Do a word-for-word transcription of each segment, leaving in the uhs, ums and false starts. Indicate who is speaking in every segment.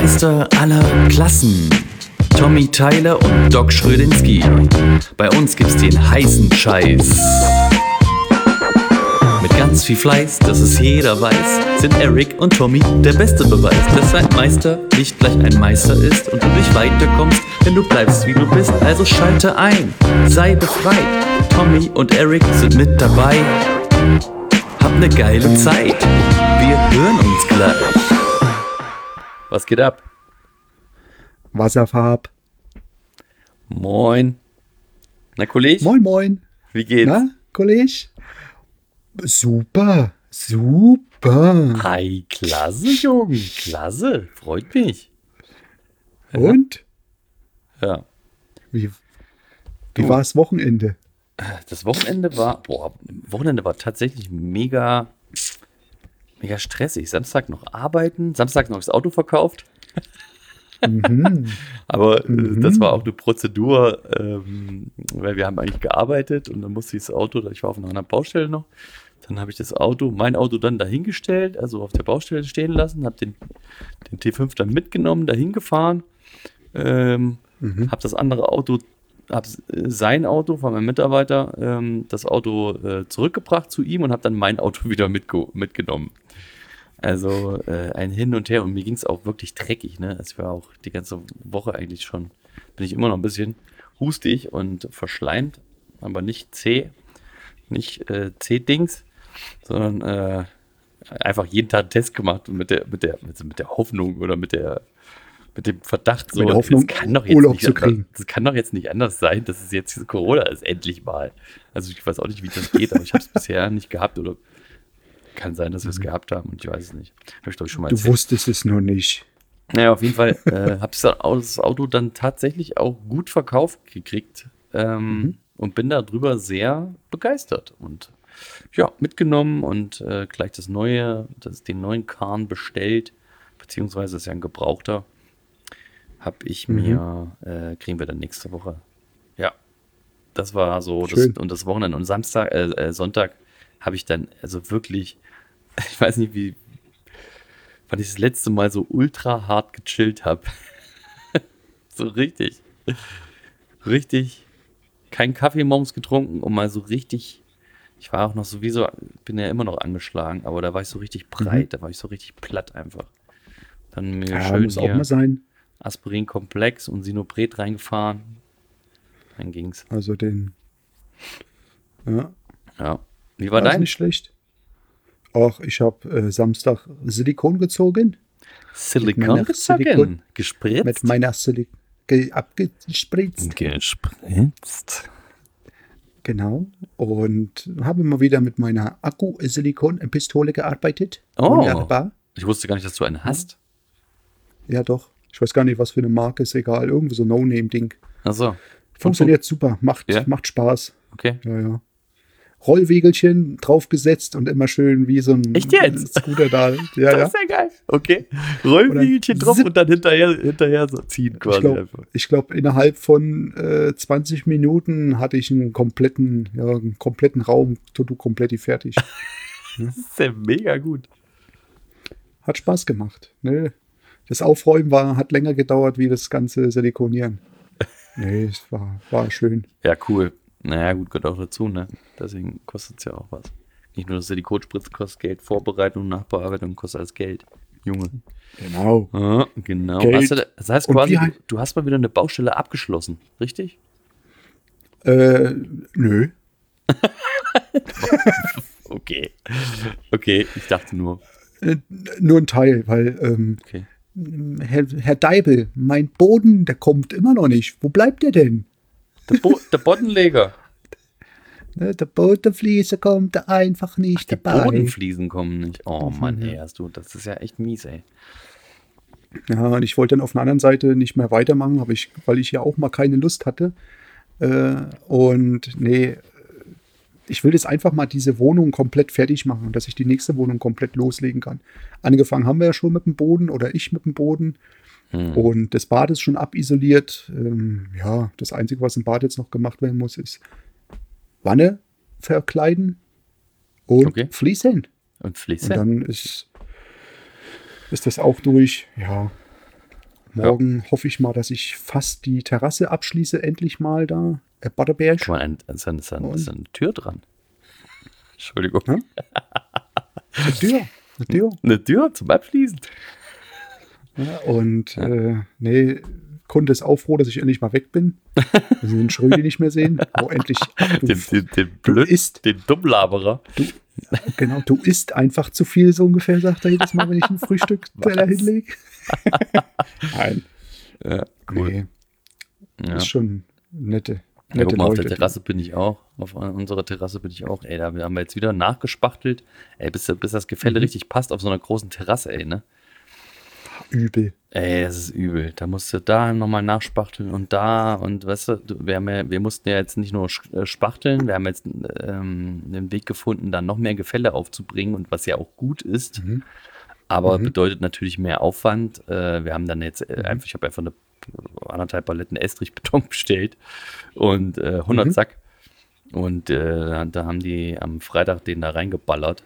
Speaker 1: Meister aller Klassen. Tommy Tyler und Doc Schrödinski. Bei uns gibt's den heißen Scheiß. Mit ganz viel Fleiß, dass es jeder weiß, sind Eric und Tommy der beste Beweis, dass ein Meister nicht gleich ein Meister ist und du nicht weiterkommst, wenn du bleibst wie du bist. Also schalte ein, sei befreit. Tommy und Eric sind mit dabei. Hab ne geile Zeit. Wir hören uns gleich. Was geht ab?
Speaker 2: Wasserfarb.
Speaker 1: Moin. Na, Kollege?
Speaker 2: Moin, moin.
Speaker 1: Wie geht's?
Speaker 2: Na, Kollege? Super, super.
Speaker 1: Hi, klasse, Jungen. Klasse, freut mich.
Speaker 2: Und?
Speaker 1: Ja.
Speaker 2: Wie, wie war das Wochenende?
Speaker 1: Das Wochenende war, boah, Wochenende war tatsächlich mega, mega stressig. Samstag noch arbeiten, Samstag noch das Auto verkauft.
Speaker 2: Mhm.
Speaker 1: Aber äh,
Speaker 2: Mhm.
Speaker 1: das war auch eine Prozedur, ähm, weil wir haben eigentlich gearbeitet und dann musste ich das Auto, ich war auf einer anderen Baustelle noch, dann habe ich das Auto, mein Auto dann dahingestellt, also auf der Baustelle stehen lassen, habe den, den T fünf dann mitgenommen, dahin gefahren, ähm,
Speaker 2: Mhm.
Speaker 1: habe das andere Auto, habe sein Auto von meinem Mitarbeiter, ähm, das Auto äh, zurückgebracht zu ihm und habe dann mein Auto wieder mitge- mitgenommen. Also äh, ein Hin und Her und mir ging es auch wirklich dreckig, ne? Es war auch die ganze Woche eigentlich schon, bin ich immer noch ein bisschen hustig und verschleimt, aber nicht zäh, nicht äh, zäh-Dings, sondern äh, einfach jeden Tag einen Test gemacht und mit der, mit der, mit, mit der Hoffnung oder mit der, mit dem Verdacht, so,
Speaker 2: Mit der Hoffnung,
Speaker 1: es kann doch jetzt
Speaker 2: Urlaub
Speaker 1: nicht
Speaker 2: zu
Speaker 1: anders,
Speaker 2: kriegen.
Speaker 1: das kann doch jetzt nicht anders sein, dass es jetzt Corona ist, endlich mal. Also ich weiß auch nicht, wie das geht, aber ich habe es bisher nicht gehabt oder kann sein, dass wir es gehabt haben und ich weiß es nicht. Habe ich, glaube ich, schon mal
Speaker 2: Du
Speaker 1: erzählt.
Speaker 2: wusstest es noch nicht.
Speaker 1: Naja, auf jeden Fall äh, habe ich das Auto dann tatsächlich auch gut verkauft gekriegt ähm,
Speaker 2: Mhm.
Speaker 1: und bin darüber sehr begeistert und ja, mitgenommen und äh, gleich das neue, das, den neuen Kahn bestellt, beziehungsweise das ist ja ein Gebrauchter, habe ich
Speaker 2: Mhm.
Speaker 1: mir, äh, kriegen wir dann nächste Woche. Ja, das war so, das,
Speaker 2: Schön.
Speaker 1: und das Wochenende und Samstag, äh, äh, Sonntag habe ich dann also wirklich, ich weiß nicht wie, wann ich das letzte Mal so ultra hart gechillt habe. So richtig, richtig, keinen Kaffee morgens getrunken und mal so richtig, ich war auch noch sowieso, bin ja immer noch angeschlagen, aber da war ich so richtig breit, da war ich so richtig platt einfach. Dann mir
Speaker 2: Ja,
Speaker 1: schön
Speaker 2: muss auch
Speaker 1: hier
Speaker 2: mal sein.
Speaker 1: Aspirin-Komplex und Sinopret reingefahren. Dann ging's.
Speaker 2: Also den. Ja,
Speaker 1: Ja. Wie war
Speaker 2: war
Speaker 1: dein?
Speaker 2: nicht schlecht. Ach, ich habe äh, Samstag Silikon gezogen.
Speaker 1: Silikon
Speaker 2: meiner
Speaker 1: gezogen?
Speaker 2: Silikon-
Speaker 1: Gespritzt?
Speaker 2: Mit meiner Silikon abgespritzt.
Speaker 1: Gespritzt.
Speaker 2: Genau. Und habe mal wieder mit meiner Akku-Silikon-Pistole gearbeitet.
Speaker 1: Oh.
Speaker 2: Wunderbar.
Speaker 1: Ich wusste gar nicht, dass du eine hast.
Speaker 2: Ja, doch. Ich weiß gar nicht, was für eine Marke, ist egal. Irgendwie so No-Name-Ding.
Speaker 1: Achso.
Speaker 2: Funktioniert super. Macht,
Speaker 1: Ja?
Speaker 2: macht Spaß.
Speaker 1: Okay.
Speaker 2: Ja, ja. Rollwegelchen draufgesetzt und immer schön wie so ein
Speaker 1: Echt jetzt?
Speaker 2: Scooter da. Ja,
Speaker 1: Das
Speaker 2: ja.
Speaker 1: ist ja geil. Okay. Rollwiegelchen drauf
Speaker 2: zip.
Speaker 1: und dann hinterher, hinterher so ziehen quasi
Speaker 2: Ich glaube,
Speaker 1: einfach.
Speaker 2: ich glaub, innerhalb von äh, zwanzig Minuten hatte ich einen kompletten, ja, einen kompletten Raum, Toto kompletti fertig.
Speaker 1: Das ist ja mega gut.
Speaker 2: Hat Spaß gemacht. Ne? Das Aufräumen war, hat länger gedauert wie das ganze Silikonieren. Nee, es war, war schön.
Speaker 1: Ja, cool. Naja, gut, gehört auch dazu, ne? Deswegen kostet es ja auch was. Nicht nur das Silikonspritz kostet Geld, Vorbereitung, Nachbearbeitung kostet alles Geld. Junge.
Speaker 2: Genau.
Speaker 1: Ja, genau.
Speaker 2: Geld.
Speaker 1: Hast du, das heißt
Speaker 2: Und
Speaker 1: quasi,
Speaker 2: wie
Speaker 1: du,
Speaker 2: halt-
Speaker 1: du hast mal wieder eine Baustelle abgeschlossen, richtig?
Speaker 2: Äh, nö.
Speaker 1: Okay. Okay, ich dachte nur.
Speaker 2: Äh, nur ein Teil, weil ähm,
Speaker 1: Okay.
Speaker 2: Herr, Herr Deibel, mein Boden, der kommt immer noch nicht. Wo bleibt der denn?
Speaker 1: Der, Bo der Boddenleger.
Speaker 2: Ne, der Bodenfliese kommt da einfach nicht
Speaker 1: Die
Speaker 2: dabei.
Speaker 1: Bodenfliesen kommen nicht. Oh
Speaker 2: Mhm.
Speaker 1: Mann, ey, hast du, das ist ja echt mies, ey.
Speaker 2: Ja, und ich wollte dann auf einer anderen Seite nicht mehr weitermachen, aber ich, weil ich ja auch mal keine Lust hatte. Äh, und nee, ich will jetzt einfach mal diese Wohnung komplett fertig machen, dass ich die nächste Wohnung komplett loslegen kann. Angefangen haben wir ja schon mit dem Boden oder ich mit dem Boden.
Speaker 1: Hm.
Speaker 2: Und das Bad ist schon abisoliert. Ähm, ja, das Einzige, was im Bad jetzt noch gemacht werden muss, ist Wanne verkleiden und
Speaker 1: Okay.
Speaker 2: Fließen.
Speaker 1: Und
Speaker 2: Und
Speaker 1: Fließe?
Speaker 2: dann ist, ist das auch durch. Ja, morgen ja. hoffe ich mal, dass ich fast die Terrasse abschließe, endlich mal da. Äh, Butterberg.
Speaker 1: Guck mal, ein, ist, ein, ist, ein, ist eine Tür dran. Entschuldigung.
Speaker 2: Ja? Eine Tür. Eine Tür.
Speaker 1: Eine Tür zum Abschließen.
Speaker 2: Ja, und ja. Äh, nee, Kunde ist auch froh, dass ich endlich mal weg bin. Dass wir den Schrödi nicht mehr sehen. Oh, endlich. Du,
Speaker 1: den, den, den, Blöd, isst, den Dummlaberer.
Speaker 2: Du, ja, genau, du isst einfach zu viel, so ungefähr, sagt er jedes Mal, wenn ich ein Frühstücksteller hinlege. Nein.
Speaker 1: Ja, cool.
Speaker 2: Nee.
Speaker 1: Ja.
Speaker 2: Ist schon nette.
Speaker 1: Ja, guck mal, auf der Terrasse bin ich auch. Auf unserer Terrasse bin ich auch. Ey, da haben wir jetzt wieder nachgespachtelt. Ey, bis, bis das Gefälle mhm. richtig passt auf so einer großen Terrasse, ey, ne?
Speaker 2: Übel.
Speaker 1: Ey, das ist übel. Da musst du da nochmal nachspachteln und da und weißt du, wir, haben ja, wir mussten ja jetzt nicht nur spachteln, wir haben jetzt ähm, einen Weg gefunden, da noch mehr Gefälle aufzubringen und was ja auch gut ist, mhm. aber mhm. bedeutet natürlich mehr Aufwand. Äh, wir haben dann jetzt äh, einfach, ich habe einfach eine anderthalb Paletten Estrichbeton bestellt und äh, hundert mhm. Sack und äh, da haben die am Freitag den da reingeballert.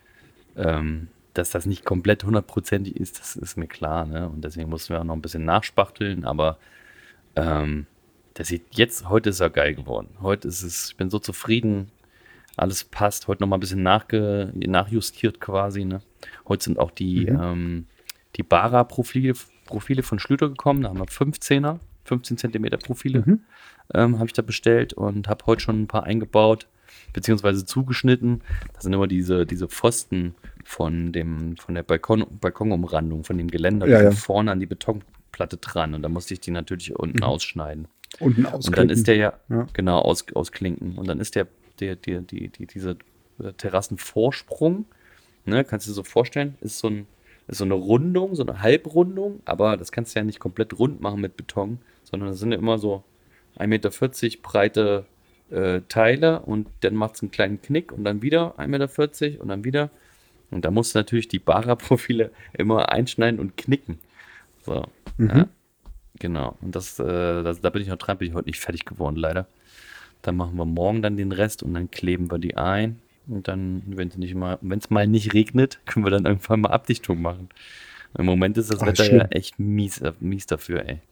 Speaker 1: Ähm, Dass das nicht komplett hundertprozentig ist, das ist mir klar, ne? Und deswegen mussten wir auch noch ein bisschen nachspachteln, aber ähm, das sieht jetzt, heute ist er geil geworden. Heute ist es, ich bin so zufrieden, alles passt. Heute noch mal ein bisschen nachge, nachjustiert quasi, ne? Heute sind auch die, mhm. ähm, die Bara-Profile Profile von Schlüter gekommen, da haben wir fünfzehner, fünfzehn Zentimeter Profile, mhm. ähm, habe ich da bestellt und habe heute schon ein paar eingebaut, beziehungsweise zugeschnitten. Das sind immer diese, diese Pfosten von dem, von der Balkon, Balkonumrandung, von dem Geländer,
Speaker 2: ja,
Speaker 1: die
Speaker 2: ja.
Speaker 1: vorne an die Betonplatte dran. Und da musste ich die natürlich unten mhm. ausschneiden.
Speaker 2: Unten ausklinken.
Speaker 1: Und dann ist der ja,
Speaker 2: ja.
Speaker 1: genau, aus, ausklinken. Und dann ist der, der, der, die, die, diese Terrassenvorsprung, ne, kannst du dir so vorstellen, ist so, ein, ist so eine Rundung, so eine Halbrundung, aber das kannst du ja nicht komplett rund machen mit Beton, sondern das sind ja immer so ein Meter vierzig breite äh, Teile und dann macht es einen kleinen Knick und dann wieder ein Meter vierzig und dann wieder. Und da musst du natürlich die Bara-Profile immer einschneiden und knicken. So,
Speaker 2: mhm.
Speaker 1: ja, genau. Und das, äh, das, da bin ich noch dran, bin ich heute nicht fertig geworden, leider. Dann machen wir morgen dann den Rest und dann kleben wir die ein. Und dann, wenn es nicht mal, wenn es mal nicht regnet, können wir dann irgendwann mal Abdichtung machen. Im Moment ist das
Speaker 2: Ach,
Speaker 1: Wetter
Speaker 2: schlimm.
Speaker 1: ja echt mies, mies dafür, ey.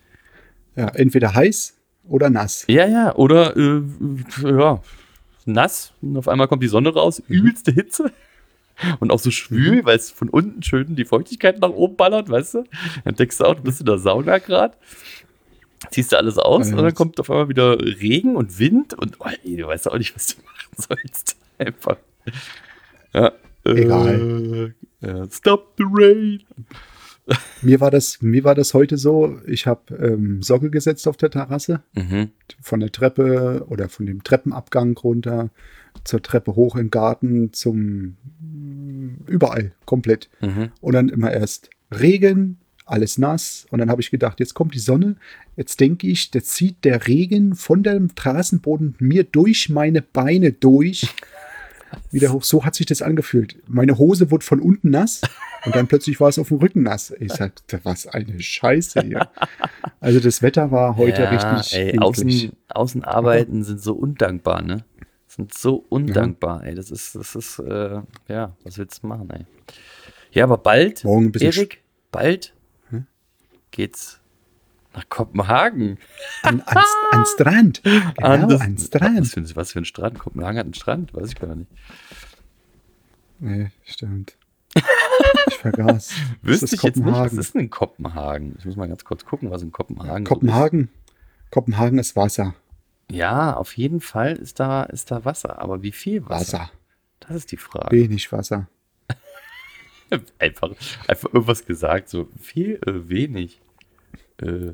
Speaker 2: Ja, entweder heiß oder nass.
Speaker 1: Ja, ja, oder äh, ja, nass und auf einmal kommt die Sonne raus,
Speaker 2: Mhm.
Speaker 1: übelste Hitze. Und auch so schwül, weil es von unten schön die Feuchtigkeit nach oben ballert, weißt du? Dann denkst du auch, du bist in der Sauna gerade. Ziehst du alles aus
Speaker 2: Ja,
Speaker 1: und dann kommt auf einmal wieder Regen und Wind und oh, ey, du weißt auch nicht, was du machen sollst. Einfach. Ja.
Speaker 2: Egal.
Speaker 1: Äh, äh, stop the rain.
Speaker 2: Mir war das, mir war das heute so, ich habe ähm, Sockel gesetzt auf der Terrasse,
Speaker 1: Mhm.
Speaker 2: von der Treppe oder von dem Treppenabgang runter zur Treppe hoch im Garten zum überall komplett.
Speaker 1: Mhm.
Speaker 2: Und dann immer erst Regen, alles nass. Und dann habe ich gedacht, jetzt kommt die Sonne. Jetzt denke ich, jetzt zieht der Regen von dem Terrassenboden mir durch meine Beine durch. Wieder hoch. So hat sich das angefühlt. Meine Hose wurde von unten nass und dann plötzlich war es auf dem Rücken nass. Ich sagte, was eine Scheiße hier. Also das Wetter war heute
Speaker 1: Ja,
Speaker 2: richtig
Speaker 1: ey,
Speaker 2: eklig.
Speaker 1: außen, Außenarbeiten sind so undankbar, ne? Sind so undankbar, ey. Das ist, das ist, äh, ja, was willst du machen, ey? Ja, aber bald,
Speaker 2: Morgen ein bisschen
Speaker 1: Erik, bald
Speaker 2: Hm?
Speaker 1: geht's nach Kopenhagen.
Speaker 2: An, ans, ans Strand. Genau,
Speaker 1: An das-
Speaker 2: ans
Speaker 1: Was
Speaker 2: Strand.
Speaker 1: für, ein- was für ein Strand? Kopenhagen hat einen Strand? Weiß ich gar nicht.
Speaker 2: Nee, stimmt. Ich vergaß.
Speaker 1: Wüsste
Speaker 2: Das
Speaker 1: ich
Speaker 2: ist
Speaker 1: jetzt nicht, was
Speaker 2: Kopenhagen.
Speaker 1: ist denn in Kopenhagen? Ich muss mal ganz kurz gucken, was in Kopenhagen
Speaker 2: Kopenhagen. Kopenhagen ist Wasser.
Speaker 1: so ist. Ja, auf jeden Fall ist da, ist da Wasser. Aber wie viel Wasser?
Speaker 2: Wasser.
Speaker 1: Das ist die Frage.
Speaker 2: Wenig Wasser.
Speaker 1: Einfach, einfach irgendwas gesagt, so viel, äh, wenig. Äh,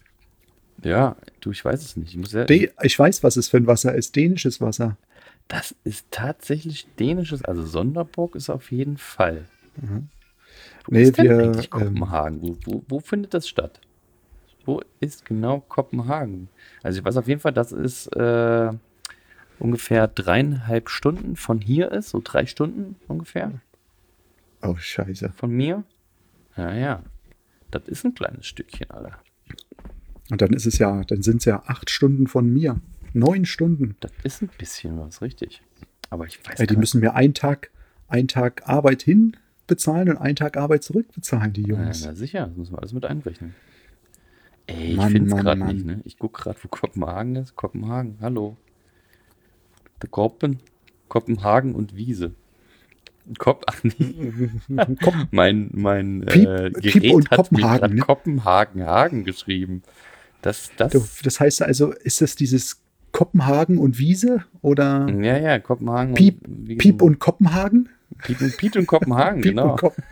Speaker 1: ja, du, ich weiß es nicht. Ich muss ja,
Speaker 2: De ich weiß, was es für ein Wasser ist. Dänisches Wasser.
Speaker 1: das ist tatsächlich dänisches, also Sonderburg ist auf jeden Fall.
Speaker 2: Mhm.
Speaker 1: Wo
Speaker 2: Nee,
Speaker 1: ist denn
Speaker 2: wir,
Speaker 1: eigentlich
Speaker 2: ähm,
Speaker 1: Kopenhagen? Wo, wo, wo findet das statt? Wo ist genau Kopenhagen? Also ich weiß auf jeden Fall, dass es äh, ungefähr dreieinhalb Stunden von hier ist, so drei Stunden ungefähr
Speaker 2: Oh, scheiße.
Speaker 1: von mir. Ja, ja. Das ist ein kleines Stückchen, Alter.
Speaker 2: Und dann ist es ja, dann sind es ja acht Stunden von mir. Neun Stunden.
Speaker 1: Das ist ein bisschen was, richtig. Aber ich weiß
Speaker 2: Ey, die
Speaker 1: gar
Speaker 2: müssen mir einen Tag, einen Tag Arbeit hin bezahlen und einen Tag Arbeit zurückbezahlen, die
Speaker 1: nicht. Ja,
Speaker 2: Jungs.
Speaker 1: na sicher, das müssen wir alles mit einrechnen. Ey, ich
Speaker 2: Mann,
Speaker 1: find's
Speaker 2: Mann,
Speaker 1: gerade nicht,
Speaker 2: Mann.
Speaker 1: ne? Ich guck gerade, wo Kopenhagen ist. Kopenhagen, hallo. Der Kopen, Kopenhagen und Wiese. Kop Ach nee,
Speaker 2: Komm,
Speaker 1: mein, mein
Speaker 2: Piep,
Speaker 1: äh,
Speaker 2: Piep und
Speaker 1: Gerät hat mir
Speaker 2: Kopenhagen,
Speaker 1: gerade
Speaker 2: ne?
Speaker 1: Kopenhagen, Hagen geschrieben. Das,
Speaker 2: Du,
Speaker 1: das,
Speaker 2: das heißt also, ist das dieses Kopenhagen und Wiese oder
Speaker 1: ja, ja, Kopenhagen und
Speaker 2: Piep, Piep
Speaker 1: Wiesen.
Speaker 2: und Kopenhagen?
Speaker 1: Piet und, Piet und Kopenhagen,
Speaker 2: Piep und
Speaker 1: genau.
Speaker 2: Kop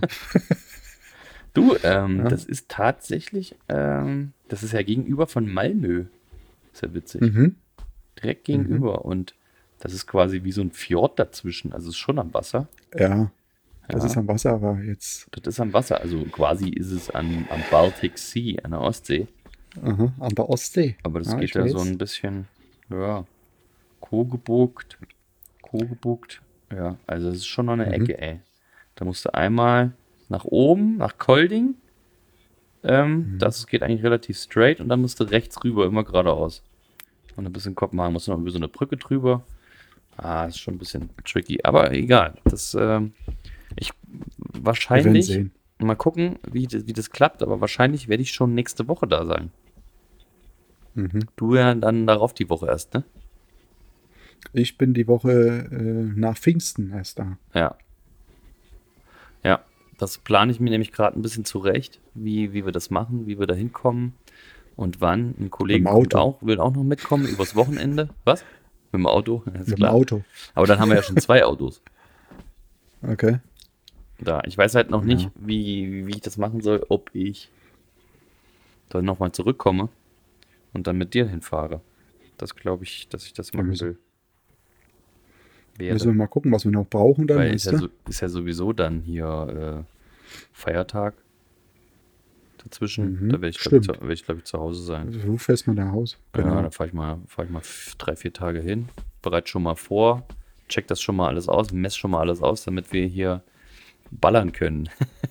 Speaker 1: Du, ähm,
Speaker 2: ja.
Speaker 1: das ist tatsächlich, ähm, das ist ja gegenüber von Malmö. Ist ja witzig.
Speaker 2: Mhm.
Speaker 1: Direkt
Speaker 2: Mhm.
Speaker 1: gegenüber. Und das ist quasi wie so ein Fjord dazwischen. Also es ist schon am Wasser.
Speaker 2: Ja, das ist
Speaker 1: Ja,
Speaker 2: am Wasser, aber jetzt
Speaker 1: das ist am Wasser. Also quasi ist es an, am Baltic Sea, an der Ostsee.
Speaker 2: aha, an der Ostsee.
Speaker 1: Aber das
Speaker 2: Ja,
Speaker 1: geht
Speaker 2: ich
Speaker 1: da so
Speaker 2: weiß.
Speaker 1: ein bisschen, ja, Kogebugt, Kogebugt. Ja, also es ist schon noch eine
Speaker 2: Mhm.
Speaker 1: Ecke, ey. Da musst du einmal nach oben, nach Kolding. Ähm,
Speaker 2: Mhm.
Speaker 1: das geht eigentlich relativ straight und dann musst du rechts rüber, immer geradeaus. Und ein bisschen Kopenhagen musst du noch über so eine Brücke drüber. Ah, ist schon ein bisschen tricky. Aber egal. Das, ähm, ich
Speaker 2: Wir werden
Speaker 1: wahrscheinlich,
Speaker 2: sehen.
Speaker 1: mal gucken, wie, das- wie das klappt, aber wahrscheinlich werde ich schon nächste Woche da sein.
Speaker 2: Mhm.
Speaker 1: Du ja dann darauf die Woche erst, ne?
Speaker 2: Ich bin die Woche äh, nach Pfingsten erst da.
Speaker 1: Ja. Ja. Das plane ich mir nämlich gerade ein bisschen zurecht, wie, wie wir das machen, wie wir da hinkommen und wann. Ein
Speaker 2: Mit
Speaker 1: Kollege
Speaker 2: dem
Speaker 1: kommt
Speaker 2: Auto.
Speaker 1: auch, will auch noch mitkommen übers Wochenende. Was? Mit dem Auto? Ja, ist
Speaker 2: Mit dem
Speaker 1: klar.
Speaker 2: Auto.
Speaker 1: Aber dann haben wir ja schon zwei Autos
Speaker 2: Okay.
Speaker 1: da. Ich weiß halt noch nicht,
Speaker 2: Ja.
Speaker 1: wie, wie ich das machen soll, ob ich dann nochmal zurückkomme und dann mit dir hinfahre. Das glaube ich, dass ich das
Speaker 2: Da
Speaker 1: machen
Speaker 2: müssen,
Speaker 1: will,
Speaker 2: müssen wir
Speaker 1: werde.
Speaker 2: mal gucken, was wir noch brauchen dann,
Speaker 1: Weil ist
Speaker 2: weißt
Speaker 1: ja,
Speaker 2: du?
Speaker 1: so, ist ja sowieso dann hier äh, Feiertag dazwischen. Da
Speaker 2: Mhm.
Speaker 1: werde ich, glaube ich, zu,
Speaker 2: Stimmt.
Speaker 1: werd ich, glaub ich, zu Hause sein.
Speaker 2: Also, du fährst mal nach Hause.
Speaker 1: Ja,
Speaker 2: Genau.
Speaker 1: da fahre ich mal, fahr ich mal f- drei, vier Tage hin, bereite schon mal vor, check das schon mal alles aus, mess schon mal alles aus, damit wir hier ballern können.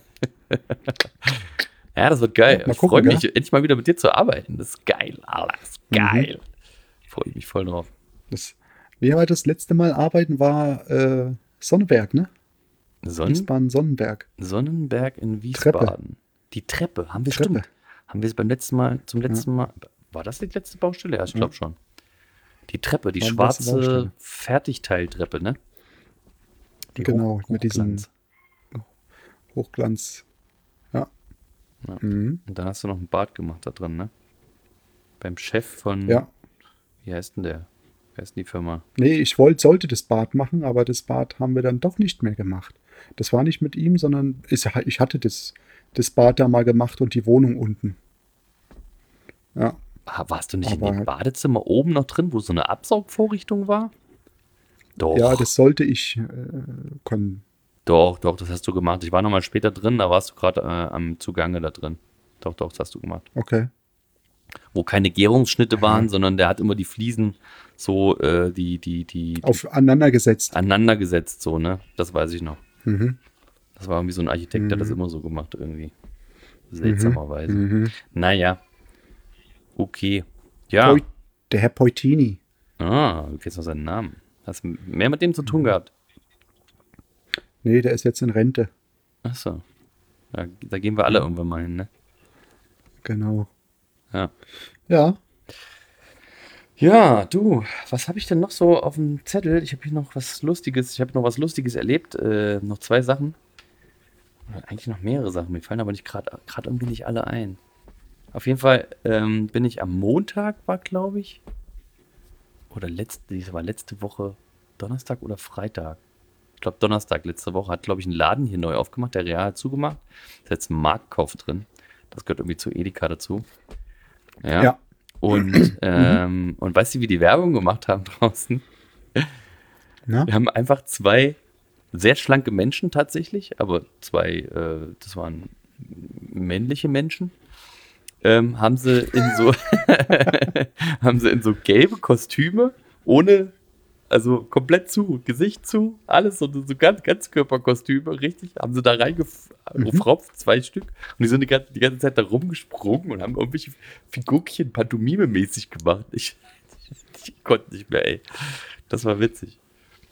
Speaker 1: Ja, das wird
Speaker 2: Ja,
Speaker 1: geil.
Speaker 2: mal
Speaker 1: Ich freue
Speaker 2: gucken,
Speaker 1: mich,
Speaker 2: gell?
Speaker 1: endlich mal wieder mit dir zu arbeiten. Das ist geil, Alter. Das ist
Speaker 2: Mhm.
Speaker 1: geil. Freue ich mich voll drauf.
Speaker 2: Das, wie war das letzte Mal arbeiten? War äh, Sonneberg, ne?
Speaker 1: Sonnen,
Speaker 2: Wiesbaden Sonnenberg.
Speaker 1: Sonnenberg in
Speaker 2: Treppe.
Speaker 1: Wiesbaden. Die Treppe, haben wir,
Speaker 2: Treppe.
Speaker 1: stimmt. Haben wir es beim letzten Mal, zum
Speaker 2: Ja,
Speaker 1: letzten Mal, war das die letzte Baustelle? Ja, ich
Speaker 2: ja.
Speaker 1: glaube schon. Die Treppe, die
Speaker 2: War die letzte
Speaker 1: schwarze
Speaker 2: Baustelle.
Speaker 1: Fertigteiltreppe, ne? Die Hoch,
Speaker 2: Genau, mit diesen
Speaker 1: Hochglanz.
Speaker 2: Hochglanz. Ja.
Speaker 1: Ja.
Speaker 2: Mhm.
Speaker 1: Und dann hast du noch ein Bad gemacht da drin, ne? Beim Chef von,
Speaker 2: Ja.
Speaker 1: wie heißt denn der? Wer ist denn die Firma?
Speaker 2: Nee, ich wollte, sollte das Bad machen, aber das Bad haben wir dann doch nicht mehr gemacht. Das war nicht mit ihm, sondern ist, ich hatte das, das Bad da mal gemacht und die Wohnung unten. Ja,
Speaker 1: Ah, warst du nicht in dem
Speaker 2: aber
Speaker 1: Badezimmer oben noch drin, wo so eine Absaugvorrichtung war?
Speaker 2: ja,
Speaker 1: Doch,
Speaker 2: das sollte ich äh, können.
Speaker 1: doch, doch, das hast du gemacht. Ich war noch mal später drin, da warst du gerade äh, am Zugange da drin. Doch, doch, das hast du gemacht.
Speaker 2: Okay.
Speaker 1: Wo keine Gärungsschnitte waren,
Speaker 2: Ja,
Speaker 1: sondern der hat immer die Fliesen so, äh, die, die, die, die
Speaker 2: aufeinander gesetzt.
Speaker 1: aneinander gesetzt, so, ne? Das weiß ich noch.
Speaker 2: Mhm.
Speaker 1: Das war irgendwie so ein Architekt, der hat das
Speaker 2: Mhm.
Speaker 1: immer so gemacht, irgendwie.
Speaker 2: Mhm.
Speaker 1: Seltsamerweise.
Speaker 2: Mhm.
Speaker 1: Naja, okay. Ja.
Speaker 2: Poi, der Herr Poitini.
Speaker 1: Ah, du kennst noch seinen Namen. Hast mehr mit dem zu tun
Speaker 2: Mhm.
Speaker 1: gehabt.
Speaker 2: Nee, der ist jetzt in Rente.
Speaker 1: Achso. Ja, da gehen wir alle
Speaker 2: Ja,
Speaker 1: irgendwann mal hin, ne?
Speaker 2: genau.
Speaker 1: Ja.
Speaker 2: Ja,
Speaker 1: Ja, du, was habe ich denn noch so auf dem Zettel? Ich habe hier noch was Lustiges, ich habe noch was Lustiges erlebt. Äh, noch zwei Sachen. Oder eigentlich noch mehrere Sachen. Mir fallen aber nicht gerade gerade irgendwie nicht alle ein. Auf jeden Fall ähm, bin ich am Montag, war glaube ich, oder letzte, das war letzte Woche, Donnerstag oder Freitag. Ich glaube Donnerstag letzte Woche hat, glaube ich, ein Laden hier neu aufgemacht, der Real hat zugemacht. Da ist jetzt ein Marktkauf drin. Das gehört irgendwie zu Edeka dazu. Ja.
Speaker 2: ja.
Speaker 1: Und,
Speaker 2: Mhm.
Speaker 1: ähm, und weißt du, wie die Werbung gemacht haben draußen?
Speaker 2: Na?
Speaker 1: Wir haben einfach zwei sehr schlanke Menschen tatsächlich, aber zwei, äh, das waren männliche Menschen, ähm, haben sie in so, haben sie in so gelbe Kostüme, ohne, also komplett zu, Gesicht zu, alles so, so ganz, Ganzkörperkostüme, richtig, haben sie da
Speaker 2: Mhm.
Speaker 1: reingefropft, zwei Stück, und die sind die ganze, die ganze Zeit da rumgesprungen und haben irgendwelche Figurchen Pantomime-mäßig gemacht. Ich, ich konnte nicht mehr, ey. Das war witzig.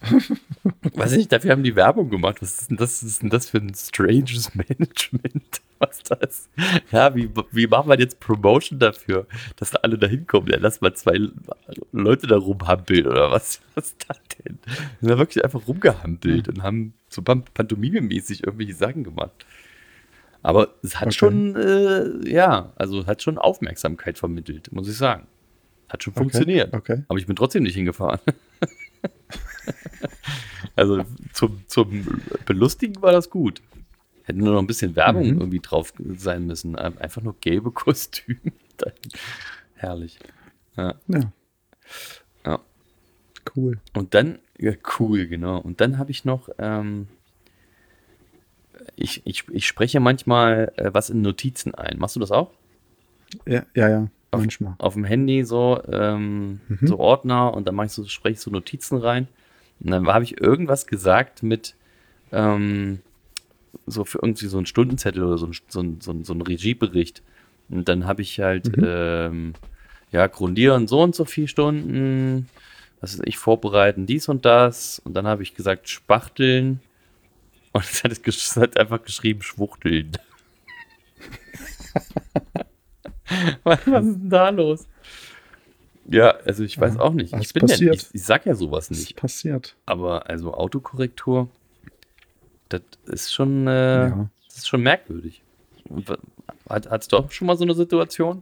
Speaker 1: Weiß nicht, dafür haben die Werbung gemacht. Was ist denn das, was ist denn das für ein stranges Management? was das? Ja, wie, wie machen wir jetzt Promotion dafür, dass da alle da hinkommen? Ja, lass mal zwei Leute da rumhampeln oder was? Was ist das denn? Die sind da wirklich einfach rumgehampelt
Speaker 2: Ja.
Speaker 1: und haben so pan- pantomime-mäßig irgendwelche Sachen gemacht. Aber es hat
Speaker 2: Okay.
Speaker 1: schon, äh, ja, also hat schon Aufmerksamkeit vermittelt, muss ich sagen. Hat schon
Speaker 2: Okay,
Speaker 1: funktioniert.
Speaker 2: okay.
Speaker 1: Aber ich bin trotzdem nicht hingefahren. Also zum, zum Belustigen war das gut. Hätte nur noch ein bisschen Werbung
Speaker 2: Mhm.
Speaker 1: irgendwie drauf sein müssen. Einfach nur gelbe Kostüme. Dann- Herrlich. Ja,
Speaker 2: Ja,
Speaker 1: ja.
Speaker 2: cool.
Speaker 1: Und dann, ja, cool, genau. Und dann habe ich noch, ähm, ich, ich, ich spreche manchmal äh, was in Notizen ein. Machst du das auch?
Speaker 2: Ja, ja, ja,
Speaker 1: Auf,
Speaker 2: manchmal.
Speaker 1: auf dem Handy so, ähm,
Speaker 2: Mhm.
Speaker 1: so Ordner und dann mache ich so, spreche ich so Notizen rein. Und dann habe ich irgendwas gesagt mit, ähm, so für irgendwie so einen Stundenzettel oder so ein, so ein, so ein, so ein Regiebericht. Und dann habe ich halt,
Speaker 2: Mhm.
Speaker 1: ähm, ja, grundieren so und so viele Stunden, was weiß ich, vorbereiten dies und das. Und dann habe ich gesagt, spachteln. Und es hat, es gesch- es hat einfach geschrieben, schwuchteln. Was was ist denn da los? Ja, also ich weiß
Speaker 2: Ja,
Speaker 1: auch nicht.
Speaker 2: was
Speaker 1: Ich bin ja,
Speaker 2: passiert?
Speaker 1: ich, ich sag ja sowas
Speaker 2: Das
Speaker 1: nicht.
Speaker 2: passiert.
Speaker 1: Aber also Autokorrektur, das ist schon, äh,
Speaker 2: Ja.
Speaker 1: das ist schon merkwürdig. Und wa- Hat, hattest du auch schon mal so eine Situation?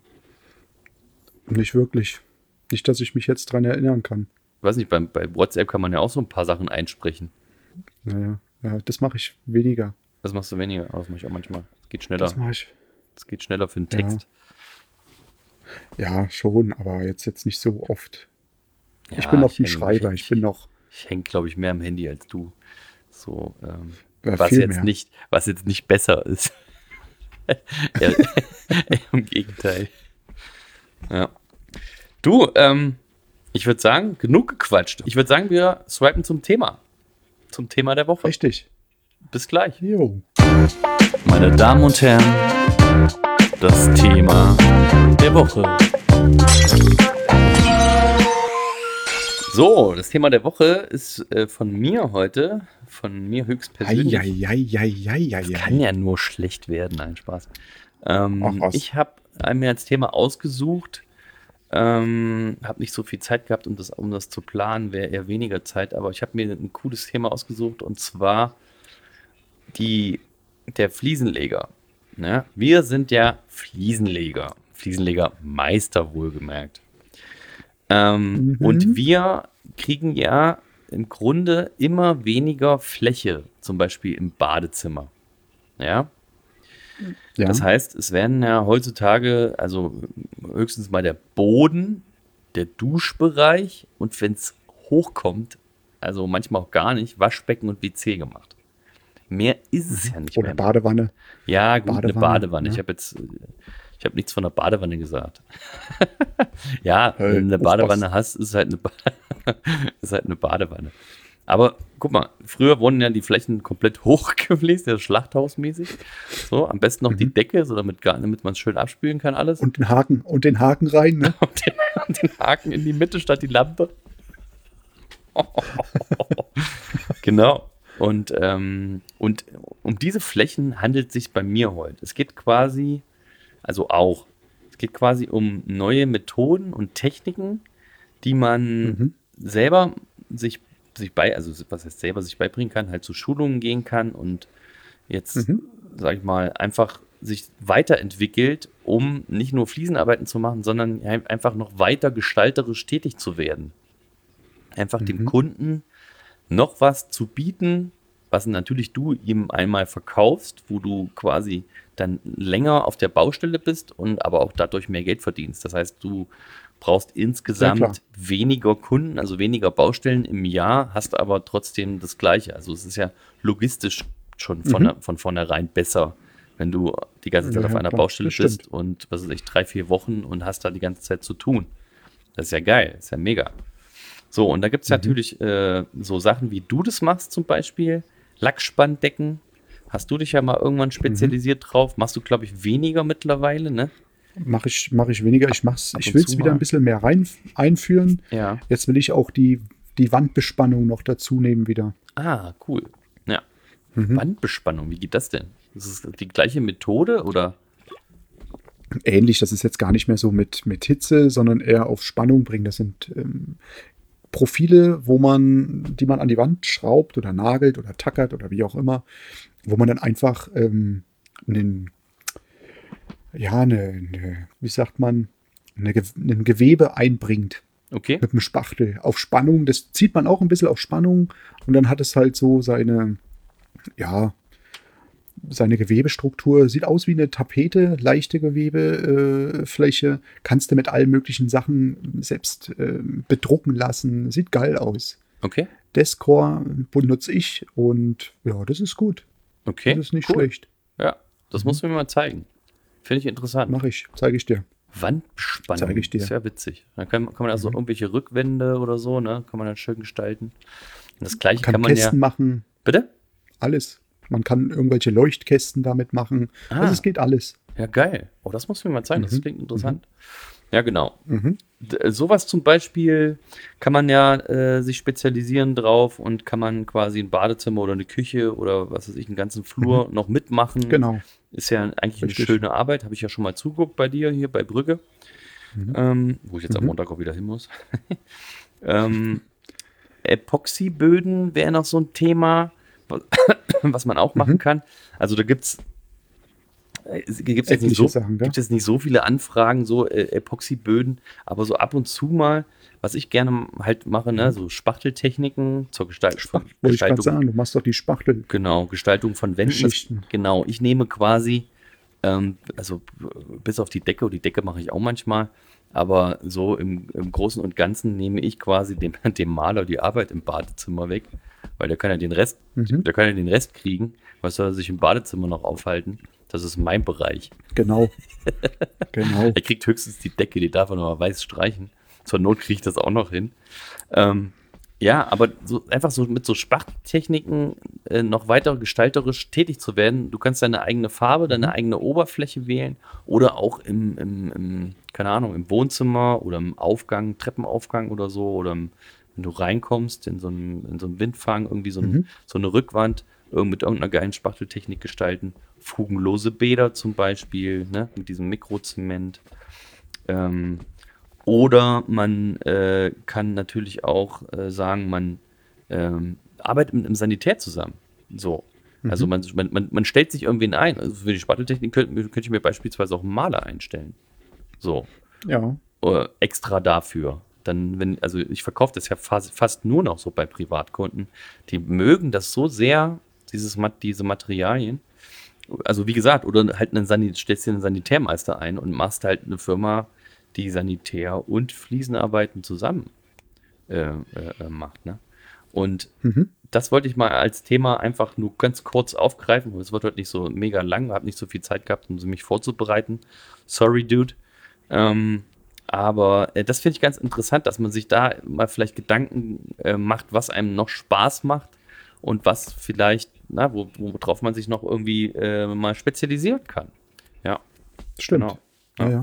Speaker 2: Nicht wirklich. Nicht, dass ich mich jetzt dran erinnern kann.
Speaker 1: Ich weiß nicht, bei, bei WhatsApp kann man ja auch so ein paar Sachen einsprechen.
Speaker 2: Naja, ja, das mache ich weniger.
Speaker 1: Das machst du weniger, aber das mache ich auch manchmal. Es geht
Speaker 2: Das
Speaker 1: schneller.
Speaker 2: mache ich.
Speaker 1: Es geht schneller für den
Speaker 2: Ja.
Speaker 1: Text.
Speaker 2: Ja, schon, aber jetzt, jetzt nicht so oft. ich
Speaker 1: Ja,
Speaker 2: bin noch ein
Speaker 1: häng-
Speaker 2: Schreiber. Ich bin noch
Speaker 1: Ich hänge, glaube ich, mehr am Handy als du. So, ähm,
Speaker 2: äh,
Speaker 1: was
Speaker 2: viel
Speaker 1: jetzt
Speaker 2: mehr.
Speaker 1: nicht, was jetzt nicht besser ist. eher, eher im Gegenteil. Ja. Du, ähm, ich würde sagen, genug gequatscht. Ich würde sagen, wir swipen zum Thema. Zum Thema der Woche.
Speaker 2: Richtig.
Speaker 1: Bis gleich.
Speaker 2: Jo.
Speaker 1: Meine Damen und Herren, das Thema der Woche. So, das Thema der Woche ist äh, von mir heute, von mir höchstpersönlich. Das kann
Speaker 2: Eieieiei.
Speaker 1: ja nur schlecht werden, nein, Spaß. Ähm,
Speaker 2: Ach was.
Speaker 1: ich habe mir als Thema ausgesucht, ähm, habe nicht so viel Zeit gehabt, um das, um das zu planen, wäre eher weniger Zeit, aber ich habe mir ein cooles Thema ausgesucht und zwar die, der Fliesenleger. Ne? Wir sind ja Fliesenleger, Fliesenlegermeister wohlgemerkt. Ähm,
Speaker 2: Mhm.
Speaker 1: Und wir kriegen ja im Grunde immer weniger Fläche, zum Beispiel im Badezimmer. Ja,
Speaker 2: Ja.
Speaker 1: das heißt, es werden ja heutzutage, also höchstens mal der Boden, der Duschbereich und wenn es hochkommt, also manchmal auch gar nicht, Waschbecken und W C gemacht. Mehr ist es ja nicht
Speaker 2: Oder
Speaker 1: mehr.
Speaker 2: Badewanne.
Speaker 1: Ja, gut, eine
Speaker 2: Badewanne,
Speaker 1: Badewanne.
Speaker 2: ne?
Speaker 1: Ich habe jetzt, äh, ich habe nichts von der Badewanne gesagt. Ja,
Speaker 2: Hey,
Speaker 1: wenn du eine
Speaker 2: aufpassen.
Speaker 1: Badewanne hast, ist halt eine, ba ist halt eine Badewanne. Aber guck mal, früher wurden ja die Flächen komplett hochgebläst, ja, schlachthausmäßig. So, am besten noch die Decke, so damit, gar- damit man es schön abspülen kann, alles.
Speaker 2: Und den Haken, und den Haken rein, ne?
Speaker 1: Und den, und den Haken in die Mitte statt die Lampe. Genau. Und, ähm, und um diese Flächen handelt es sich bei mir heute. Es geht quasi, also auch, es geht quasi um neue Methoden und Techniken, die man
Speaker 2: Mhm.
Speaker 1: selber sich, sich bei, also was heißt selber sich beibringen kann, halt zu Schulungen gehen kann und jetzt,
Speaker 2: Mhm.
Speaker 1: sag ich mal, einfach sich weiterentwickelt, um nicht nur Fliesenarbeiten zu machen, sondern ein- einfach noch weiter gestalterisch tätig zu werden. Einfach dem
Speaker 2: Mhm.
Speaker 1: Kunden noch was zu bieten, was natürlich du ihm einmal verkaufst, wo du quasi dann länger auf der Baustelle bist und aber auch dadurch mehr Geld verdienst. Das heißt, du brauchst
Speaker 2: Sehr klar.
Speaker 1: insgesamt weniger Kunden, also weniger Baustellen im Jahr, hast aber trotzdem das Gleiche. Also es ist ja logistisch schon von,
Speaker 2: Mhm.
Speaker 1: der- von vornherein besser, wenn du die ganze Zeit
Speaker 2: Ja,
Speaker 1: auf einer
Speaker 2: klar,
Speaker 1: Baustelle
Speaker 2: das stimmt.
Speaker 1: bist und was weiß ich, drei, vier Wochen und hast da die ganze Zeit zu tun. Das ist ja geil, das ist ja mega. So, und da gibt es
Speaker 2: Mhm.
Speaker 1: natürlich äh, so Sachen, wie du das machst zum Beispiel. Lackspandecken. Hast du dich ja mal
Speaker 2: Mhm.
Speaker 1: irgendwann spezialisiert drauf? Machst du, glaube ich, weniger mittlerweile, ne?
Speaker 2: Mache ich, mach ich weniger. Ich mach's,
Speaker 1: Ab
Speaker 2: ich
Speaker 1: und
Speaker 2: will
Speaker 1: zu
Speaker 2: es wieder
Speaker 1: mal.
Speaker 2: ein bisschen mehr rein einführen.
Speaker 1: Ja.
Speaker 2: Jetzt will ich auch die, die Wandbespannung noch dazu nehmen wieder.
Speaker 1: Ah, cool. Ja.
Speaker 2: Mhm.
Speaker 1: Wandbespannung, wie geht das denn? Ist es die gleiche Methode oder?
Speaker 2: Ähnlich, das ist jetzt gar nicht mehr so mit, mit Hitze, sondern eher auf Spannung bringen. Das sind ähm, Profile, wo man, die man an die Wand schraubt oder nagelt oder tackert oder wie auch immer, wo man dann einfach ähm, einen, ja, eine, eine, wie sagt man, eine, Ge- ein Gewebe einbringt
Speaker 1: Okay,
Speaker 2: mit dem Spachtel auf Spannung. Das zieht man auch ein bisschen auf Spannung und dann hat es halt so seine, ja, seine Gewebestruktur. Sieht aus wie eine Tapete, leichte Gewebefläche. Äh, Fläche. Kannst du mit allen möglichen Sachen selbst äh, bedrucken lassen. Sieht geil aus.
Speaker 1: okay,
Speaker 2: Descore benutze ich und ja, das ist gut. Das
Speaker 1: okay,
Speaker 2: ist nicht
Speaker 1: cool.
Speaker 2: schlecht.
Speaker 1: Ja, das musst du mir mal zeigen. Finde ich interessant.
Speaker 2: Mache ich, zeige ich dir.
Speaker 1: Wandbespannung,
Speaker 2: Zeige ich dir.
Speaker 1: ist ja witzig. Dann kann, kann man also irgendwelche Rückwände oder so, ne, kann man dann schön gestalten. Und das gleiche
Speaker 2: Kann
Speaker 1: kann man
Speaker 2: Kästen
Speaker 1: ja.
Speaker 2: machen,
Speaker 1: Bitte?
Speaker 2: alles. Man kann irgendwelche Leuchtkästen damit machen.
Speaker 1: Ah.
Speaker 2: Also es geht alles.
Speaker 1: Ja, geil. Oh, das musst du mir mal zeigen. Das
Speaker 2: Mhm.
Speaker 1: klingt interessant. Ja, genau.
Speaker 2: Mhm.
Speaker 1: D äh, sowas zum Beispiel kann man ja äh, sich spezialisieren drauf und kann man quasi ein Badezimmer oder eine Küche oder was weiß ich, einen ganzen Flur noch mitmachen.
Speaker 2: Genau.
Speaker 1: Ist ja eigentlich
Speaker 2: Richtig.
Speaker 1: eine schöne Arbeit. Habe ich ja schon mal zugeguckt bei dir hier bei Brügge, ähm, wo ich jetzt am
Speaker 2: Mhm.
Speaker 1: Montag auch wieder hin muss. ähm, Epoxyböden wäre noch so ein Thema, was, was man auch machen
Speaker 2: Mhm.
Speaker 1: kann. Also da gibt es gibt's jetzt, nicht
Speaker 2: Etliche
Speaker 1: so,
Speaker 2: Sachen, gell?
Speaker 1: gibt's jetzt nicht so viele Anfragen, so äh, Epoxyböden, aber so ab und zu mal, was ich gerne halt mache, ne, so Spachteltechniken zur Gestalt
Speaker 2: Spach,
Speaker 1: von
Speaker 2: wollte ich gerade
Speaker 1: Gestaltung.
Speaker 2: sagen, du machst doch die Spachtel.
Speaker 1: Genau, Gestaltung von Wänden. Das,
Speaker 2: Geschichten.
Speaker 1: genau, ich nehme quasi, ähm, also äh, bis auf die Decke, und die Decke mache ich auch manchmal, aber so im, im Großen und Ganzen nehme ich quasi dem, dem Maler die Arbeit im Badezimmer weg, weil der kann ja den Rest,
Speaker 2: Mhm.
Speaker 1: der kann ja den Rest kriegen, was soll er sich im Badezimmer noch aufhalten? Das ist mein Bereich.
Speaker 2: Genau. Genau.
Speaker 1: Er kriegt höchstens die Decke, die darf er noch mal weiß streichen. Zur Not kriege ich das auch noch hin. Ähm, ja, aber so, einfach so mit so Spachttechniken äh, noch weiter gestalterisch tätig zu werden. Du kannst deine eigene Farbe, deine eigene Oberfläche wählen oder auch im, im, im, keine Ahnung, im Wohnzimmer oder im Aufgang, Treppenaufgang oder so oder im, wenn du reinkommst in so einen, in so einen Windfang, irgendwie so, ein,
Speaker 2: Mhm.
Speaker 1: so eine Rückwand irgend- mit irgendeiner geilen Spachteltechnik gestalten. Fugenlose Bäder zum Beispiel, ne, mit diesem Mikrozement. Ähm, oder man äh, kann natürlich auch äh, sagen, man ähm, arbeitet mit einem Sanitär zusammen. So. Also man, man, man, man stellt sich irgendwen ein. Also für die Spachteltechnik könnte, könnte ich mir beispielsweise auch einen Maler einstellen. So.
Speaker 2: Ja.
Speaker 1: Äh, extra dafür. Dann, wenn, also ich verkaufe das ja fast, fast nur noch so bei Privatkunden. Die mögen das so sehr, dieses, Mat- diese Materialien. Also wie gesagt, oder halt einen Sanit stellst dir einen Sanitärmeister ein und machst halt eine Firma, die Sanitär- und Fliesenarbeiten zusammen äh, äh, äh, macht. Ne? Und
Speaker 2: Mhm.
Speaker 1: das wollte ich mal als Thema einfach nur ganz kurz aufgreifen. Es wird heute nicht so mega lang, habe nicht so viel Zeit gehabt, um mich vorzubereiten. Sorry, Dude. Ähm, aber äh, das finde ich ganz interessant, dass man sich da mal vielleicht Gedanken äh, macht, was einem noch Spaß macht und was vielleicht, na, wo, worauf man sich noch irgendwie äh, mal spezialisieren kann. Ja,
Speaker 2: Stimmt.
Speaker 1: genau.
Speaker 2: Ja.
Speaker 1: Ja.
Speaker 2: Ja.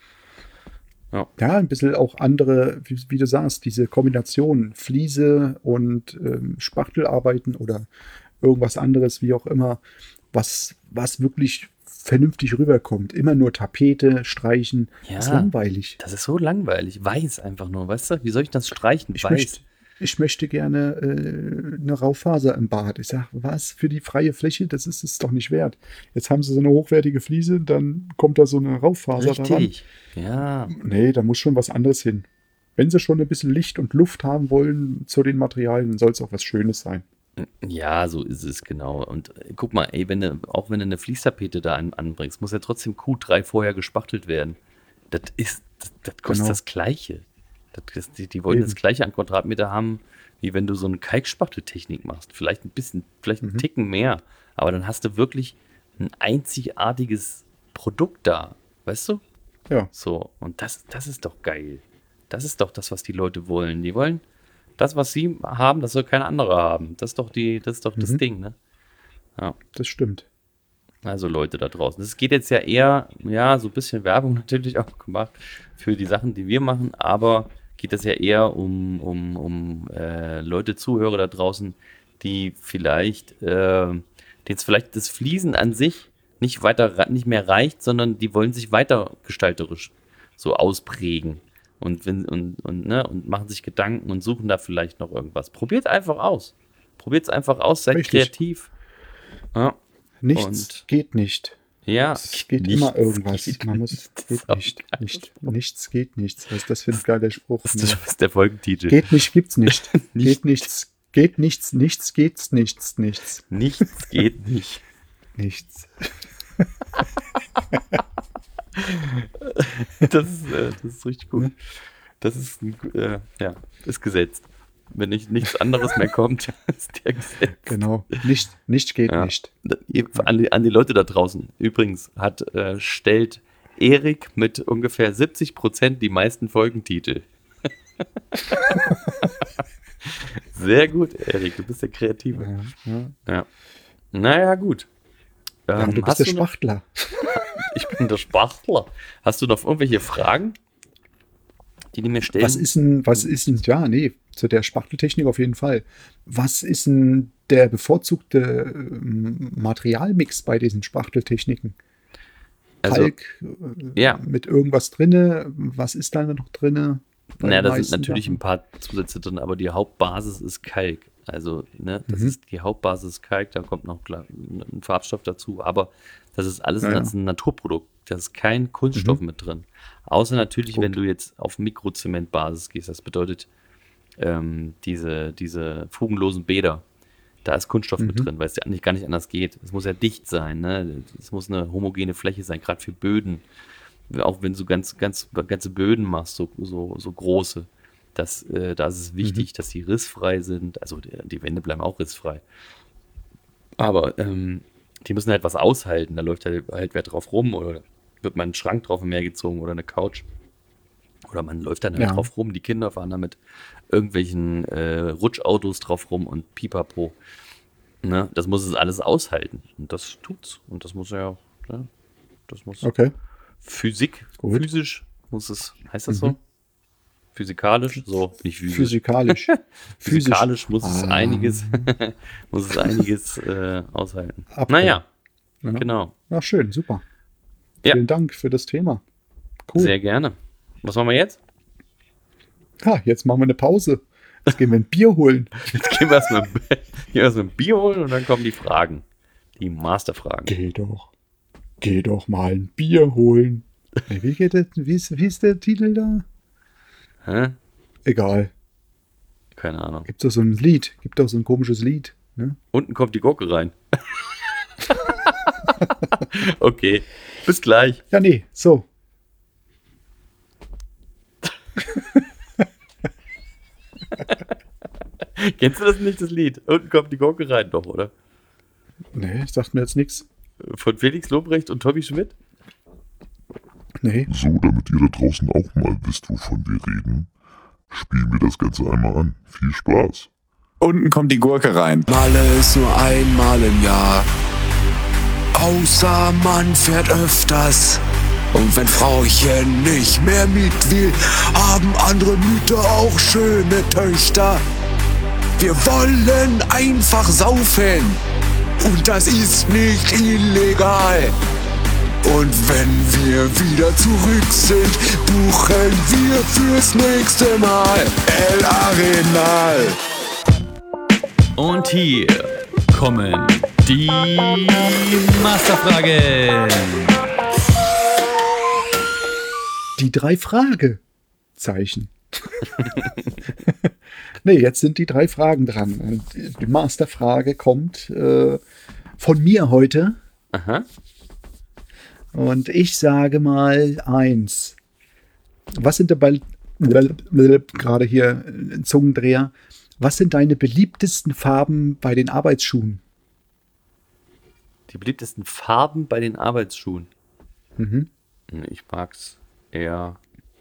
Speaker 1: Ja.
Speaker 2: Ja, ein bisschen auch andere, wie, wie du sagst, diese Kombination Fliese und ähm, Spachtel-Arbeiten oder irgendwas anderes, wie auch immer, was, was wirklich vernünftig rüberkommt. Immer nur Tapete, streichen,
Speaker 1: Ja.
Speaker 2: ist langweilig.
Speaker 1: Das ist so langweilig. Weiß einfach nur, weißt du? Wie soll ich das streichen?
Speaker 2: Ich
Speaker 1: Weiß.
Speaker 2: möchte, ich möchte gerne äh, eine Raufaser im Bad. Ich sage, was für die freie Fläche, das ist es doch nicht wert. Jetzt haben sie so eine hochwertige Fliese, dann kommt da so eine Raufaser daran.
Speaker 1: Richtig. Ja.
Speaker 2: Nee, da muss schon was anderes hin. Wenn sie schon ein bisschen Licht und Luft haben wollen zu den Materialien, soll es auch was Schönes sein.
Speaker 1: Ja, so ist es genau. Und äh, guck mal, ey, wenn du, auch wenn du eine Fließtapete da an, anbringst, muss ja trotzdem Q drei vorher gespachtelt werden. Das ist, das, das kostet
Speaker 2: Genau.
Speaker 1: das Gleiche. Das, das, die, die wollen
Speaker 2: Eben.
Speaker 1: das Gleiche an Quadratmeter haben, wie wenn du so eine Kalkspachteltechnik machst. Vielleicht ein bisschen, vielleicht einen Ticken mehr. Aber dann hast du wirklich ein einzigartiges Produkt da. Weißt du?
Speaker 2: Ja,
Speaker 1: So, und das, das ist doch geil. Das ist doch das, was die Leute wollen. Die wollen das, was sie haben, das soll kein anderer haben. Das ist doch die, das ist doch das
Speaker 2: Mhm.
Speaker 1: Ding, ne? Ja,
Speaker 2: das stimmt.
Speaker 1: also Leute da draußen. Es geht jetzt ja eher, ja, so ein bisschen Werbung natürlich auch gemacht für die Sachen, die wir machen, aber geht es ja eher um, um, um äh, Leute, Zuhörer da draußen, die vielleicht äh, jetzt vielleicht das Fließen an sich nicht weiter, nicht mehr reicht, sondern die wollen sich weiter gestalterisch so ausprägen und, wenn, und, und, ne, und machen sich Gedanken und suchen da vielleicht noch irgendwas. Probiert einfach aus. Probiert es einfach aus, seid
Speaker 2: Richtig.
Speaker 1: kreativ. Ja.
Speaker 2: Nichts
Speaker 1: Und-
Speaker 2: geht nicht.
Speaker 1: Ja,
Speaker 2: Es geht
Speaker 1: nichts
Speaker 2: immer irgendwas.
Speaker 1: geht
Speaker 2: Man muss,
Speaker 1: nicht.
Speaker 2: geht
Speaker 1: Das ist
Speaker 2: nicht,
Speaker 1: auch
Speaker 2: nicht. Nichts geht nichts. Was ist das für ein geiler Spruch?
Speaker 1: Das
Speaker 2: Ne?
Speaker 1: ist, das ist der Folgentitel.
Speaker 2: Geht nicht, gibt's nicht.
Speaker 1: Nicht.
Speaker 2: Geht nichts, geht nichts, nichts, geht's nichts, nichts,
Speaker 1: Nichts geht nicht.
Speaker 2: nichts.
Speaker 1: Das ist, äh, das ist richtig gut. Das ist, ein, äh, ja, ist gesetzt. Wenn nicht, nichts anderes mehr kommt, ist der gesetzt.
Speaker 2: Genau. Nicht, nicht geht
Speaker 1: Ja.
Speaker 2: nicht.
Speaker 1: An die, an die Leute da draußen. Übrigens hat, äh, stellt Erik mit ungefähr siebzig Prozent die meisten Folgentitel. Sehr gut, Erik, du bist der Kreative.
Speaker 2: Ja, ja.
Speaker 1: Ja. Naja, gut.
Speaker 2: Ja,
Speaker 1: Ähm,
Speaker 2: du bist
Speaker 1: hast
Speaker 2: der
Speaker 1: du noch,
Speaker 2: Spachtler.
Speaker 1: ich bin der Spachtler. Hast du noch irgendwelche Fragen, die die mir stellen?
Speaker 2: Was ist denn, was ist denn, ja, nee, zu der Spachteltechnik auf jeden Fall. Was ist denn der bevorzugte ähm, Materialmix bei diesen Spachteltechniken?
Speaker 1: Also,
Speaker 2: Kalk äh,
Speaker 1: ja.
Speaker 2: mit irgendwas drinne? Was ist da noch drinne? bei
Speaker 1: Na,
Speaker 2: den
Speaker 1: da sind
Speaker 2: meisten
Speaker 1: natürlich
Speaker 2: Sachen?
Speaker 1: ein paar Zusätze drin, aber die Hauptbasis ist Kalk. Also, ne, das
Speaker 2: Mhm.
Speaker 1: ist die Hauptbasis ist Kalk, da kommt noch klar, ein Farbstoff dazu, aber das ist alles
Speaker 2: Ja, ja.
Speaker 1: das ist ein Naturprodukt. Da ist kein Kunststoff
Speaker 2: Mhm.
Speaker 1: mit drin. Außer natürlich,
Speaker 2: Gut.
Speaker 1: wenn du jetzt auf Mikrozementbasis gehst. Das bedeutet, ähm, diese, diese fugenlosen Bäder, da ist Kunststoff mit
Speaker 2: Mhm.
Speaker 1: drin, weil es ja nicht, gar nicht anders geht. Es muss ja dicht sein, ne? Es muss eine homogene Fläche sein, gerade für Böden. Auch wenn du ganz, ganz, ganze Böden machst, so, so, so große. Das, äh, da ist es wichtig, dass die rissfrei sind. Also die, die Wände bleiben auch rissfrei. Aber ähm, die müssen halt was aushalten. Da läuft halt, halt wer drauf rum oder wird mal ein Schrank drauf im Meer gezogen oder eine Couch. Oder man läuft dann halt
Speaker 2: Ja.
Speaker 1: drauf rum. Die Kinder fahren da mit irgendwelchen äh, Rutschautos drauf rum und pipapo. Ne? Das muss es alles aushalten. Und das tut's. Und das muss ja, ja das muss
Speaker 2: Okay.
Speaker 1: Physik,
Speaker 2: Gut.
Speaker 1: physisch muss es, heißt das
Speaker 2: Mhm.
Speaker 1: so? Physikalisch? So, nicht physisch.
Speaker 2: Physikalisch.
Speaker 1: Physikalisch muss es
Speaker 2: Ah.
Speaker 1: einiges, muss es einiges äh, aushalten.
Speaker 2: Abholen.
Speaker 1: Naja,
Speaker 2: Ja.
Speaker 1: genau.
Speaker 2: Ja, schön, super.
Speaker 1: Ja.
Speaker 2: Vielen Dank für das Thema. Cool.
Speaker 1: Sehr gerne. Was machen wir jetzt?
Speaker 2: Ha, jetzt machen wir eine Pause. Jetzt gehen wir ein Bier holen.
Speaker 1: Jetzt gehen wir erstmal gehen wir erst mal ein Bier holen und dann kommen die Fragen. Die Masterfragen.
Speaker 2: Geh doch. Geh doch mal ein Bier holen. Nee, wie geht das? Wie ist, wie ist der Titel da?
Speaker 1: Hä?
Speaker 2: Egal.
Speaker 1: Keine Ahnung.
Speaker 2: Gibt doch so ein Lied. Gibt doch so ein komisches Lied. Ne?
Speaker 1: Unten kommt die Gurke rein. Okay, bis gleich.
Speaker 2: Ja, nee, so.
Speaker 1: Kennst du das nicht, das Lied? Unten kommt die Gurke rein, doch, oder?
Speaker 2: Nee, sagt mir jetzt nichts.
Speaker 1: Von Felix Lobrecht und Tommy Schmidt?
Speaker 2: Nee.
Speaker 3: So, damit ihr da draußen auch mal wisst, wovon wir reden, spielen wir das Ganze einmal an. Viel Spaß!
Speaker 4: Unten kommt die Gurke rein.
Speaker 5: Malle ist nur einmal im Jahr. Außer man fährt öfters. Und wenn Frauchen nicht mehr mit will, haben andere Mütter auch schöne Töchter. Wir wollen einfach saufen. Und das ist nicht illegal. Und wenn wir wieder zurück sind, buchen wir fürs nächste Mal El Arenal.
Speaker 6: Und hier kommen die Masterfragen.
Speaker 2: Die drei Fragezeichen. Nee, jetzt sind die drei Fragen dran. Und die Masterfrage kommt äh, von mir heute.
Speaker 1: Aha.
Speaker 2: Und ich sage mal eins. Was sind dabei, gerade hier ein Zungendreher, was sind deine beliebtesten Farben bei den Arbeitsschuhen?
Speaker 1: Die beliebtesten Farben bei den Arbeitsschuhen.
Speaker 2: Mhm.
Speaker 1: Ich mag's eher.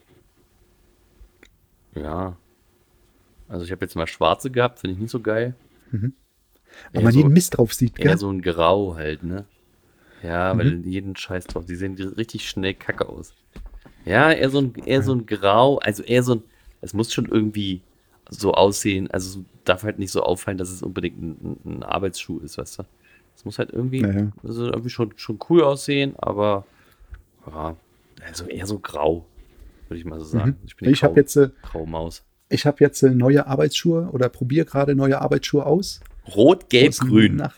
Speaker 1: Ja. Also ich habe jetzt mal schwarze gehabt, finde ich nicht so geil.
Speaker 2: Weil
Speaker 1: Eher
Speaker 2: man
Speaker 1: so-
Speaker 2: jeden Mist drauf sieht,
Speaker 1: Eher
Speaker 2: gell?
Speaker 1: so ein Grau halt, ne? Ja, weil jeden Scheiß drauf. Die sehen richtig schnell kacke aus. Ja, eher so ein, eher so ein Grau, also eher so ein, es muss schon irgendwie so aussehen, also es darf halt nicht so auffallen, dass es unbedingt ein, ein Arbeitsschuh ist, weißt du? Es muss halt irgendwie,
Speaker 2: Naja.
Speaker 1: also irgendwie schon, schon cool aussehen, aber ja, also eher so grau, würde ich mal so sagen.
Speaker 2: Mhm.
Speaker 1: Ich bin die
Speaker 2: Ich habe
Speaker 1: grau,
Speaker 2: jetzt, äh,
Speaker 1: graue Maus.
Speaker 2: ich hab jetzt äh, neue Arbeitsschuhe oder probiere gerade neue Arbeitsschuhe aus.
Speaker 1: Rot, gelb,
Speaker 2: Aus dem
Speaker 1: grün.
Speaker 2: Nach-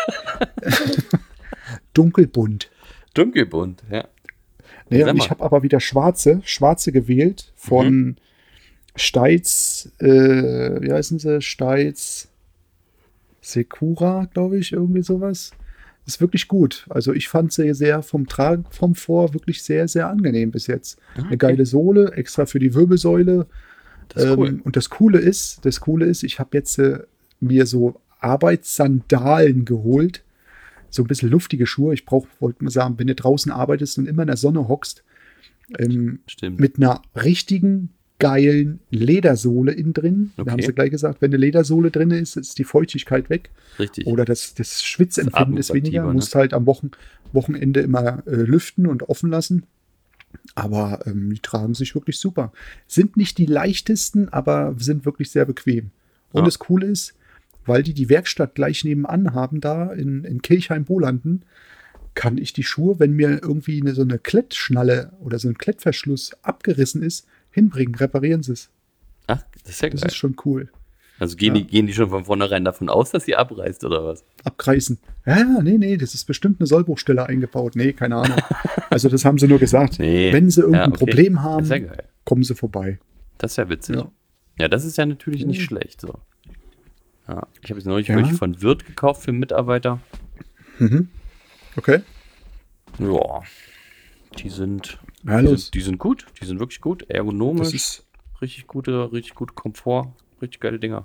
Speaker 2: Dunkelbunt.
Speaker 1: Dunkelbunt, ja.
Speaker 2: Nee,
Speaker 1: Sag
Speaker 2: und
Speaker 1: mal.
Speaker 2: ich habe aber wieder schwarze, schwarze gewählt von
Speaker 1: Mhm.
Speaker 2: Steitz, äh, wie heißen sie? Steitz Sekura, glaube ich, irgendwie sowas. Ist wirklich gut. Also ich fand sie sehr vom Tragekomfort wirklich sehr, sehr angenehm bis jetzt.
Speaker 1: Ah, okay.
Speaker 2: Eine geile Sohle, extra für die Wirbelsäule.
Speaker 1: Das ist cool.
Speaker 2: Ähm, und das Coole ist, das Coole ist, ich habe jetzt äh, mir so Arbeitssandalen geholt. So ein bisschen luftige Schuhe. Ich brauche, wollte mal sagen, wenn du draußen arbeitest und immer in der Sonne hockst, ähm,
Speaker 1: Stimmt.
Speaker 2: mit einer richtigen geilen Ledersohle innen drin.
Speaker 1: Okay.
Speaker 2: Da haben sie gleich gesagt, wenn eine Ledersohle drin ist, ist die Feuchtigkeit weg.
Speaker 1: Richtig.
Speaker 2: Oder das, das Schwitzempfinden
Speaker 1: Das
Speaker 2: ist weniger.
Speaker 1: atmungsaktiver, ne?
Speaker 2: Musst halt am Wochen, Wochenende immer äh, lüften und offen lassen. Aber ähm, die tragen sich wirklich super. Sind nicht die leichtesten, aber sind wirklich sehr bequem. Und
Speaker 1: Ja.
Speaker 2: das Coole ist, weil die die Werkstatt gleich nebenan haben, da in, in Kirchheim-Bolanden, kann ich die Schuhe, wenn mir irgendwie eine, so eine Klettschnalle oder so ein Klettverschluss abgerissen ist, hinbringen, reparieren sie es.
Speaker 1: Ach, das ist ja
Speaker 2: Das
Speaker 1: geil.
Speaker 2: ist schon cool.
Speaker 1: Also gehen,
Speaker 2: ja.
Speaker 1: die, gehen die schon von vornherein davon aus, dass sie abreißt, oder was?
Speaker 2: Abkreisen. Ja, ja, nee, nee, das ist bestimmt eine Sollbruchstelle eingebaut. Nee, keine Ahnung. Also das haben sie nur gesagt.
Speaker 1: Nee.
Speaker 2: Wenn sie irgendein
Speaker 1: Ja, okay.
Speaker 2: Problem
Speaker 1: Das
Speaker 2: haben,
Speaker 1: ist ja geil.
Speaker 2: kommen sie vorbei.
Speaker 1: Das ist ja witzig. Ja,
Speaker 2: Ja.
Speaker 1: das ist ja natürlich nicht
Speaker 2: Mhm.
Speaker 1: schlecht. So. Ja, ich habe jetzt neulich
Speaker 2: Ja.
Speaker 1: welche von Wirth gekauft für Mitarbeiter.
Speaker 2: Mhm. Okay.
Speaker 1: Ja, die sind,
Speaker 2: Ja,
Speaker 1: die
Speaker 2: los.
Speaker 1: sind, die sind gut. Die sind wirklich gut.
Speaker 2: Das
Speaker 1: Ergonomisch,
Speaker 2: ist,
Speaker 1: richtig gute, richtig gut Komfort, richtig geile Dinger.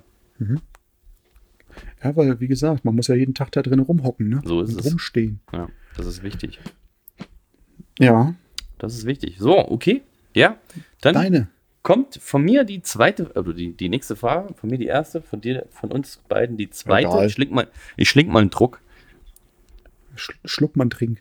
Speaker 2: ja, weil, wie gesagt, man muss ja jeden Tag da drin rumhocken, ne?
Speaker 1: So ist
Speaker 2: Und
Speaker 1: es.
Speaker 2: rumstehen.
Speaker 1: Ja, das ist wichtig.
Speaker 2: Ja,
Speaker 1: Das ist wichtig. So, okay. Ja, dann
Speaker 2: deine.
Speaker 1: kommt von mir die zweite, also die, die nächste Frage, von mir die erste, von dir, von uns beiden die zweite.
Speaker 2: Egal.
Speaker 1: Ich schling mal, ich schling mal einen Druck.
Speaker 2: Sch Schluck man trink.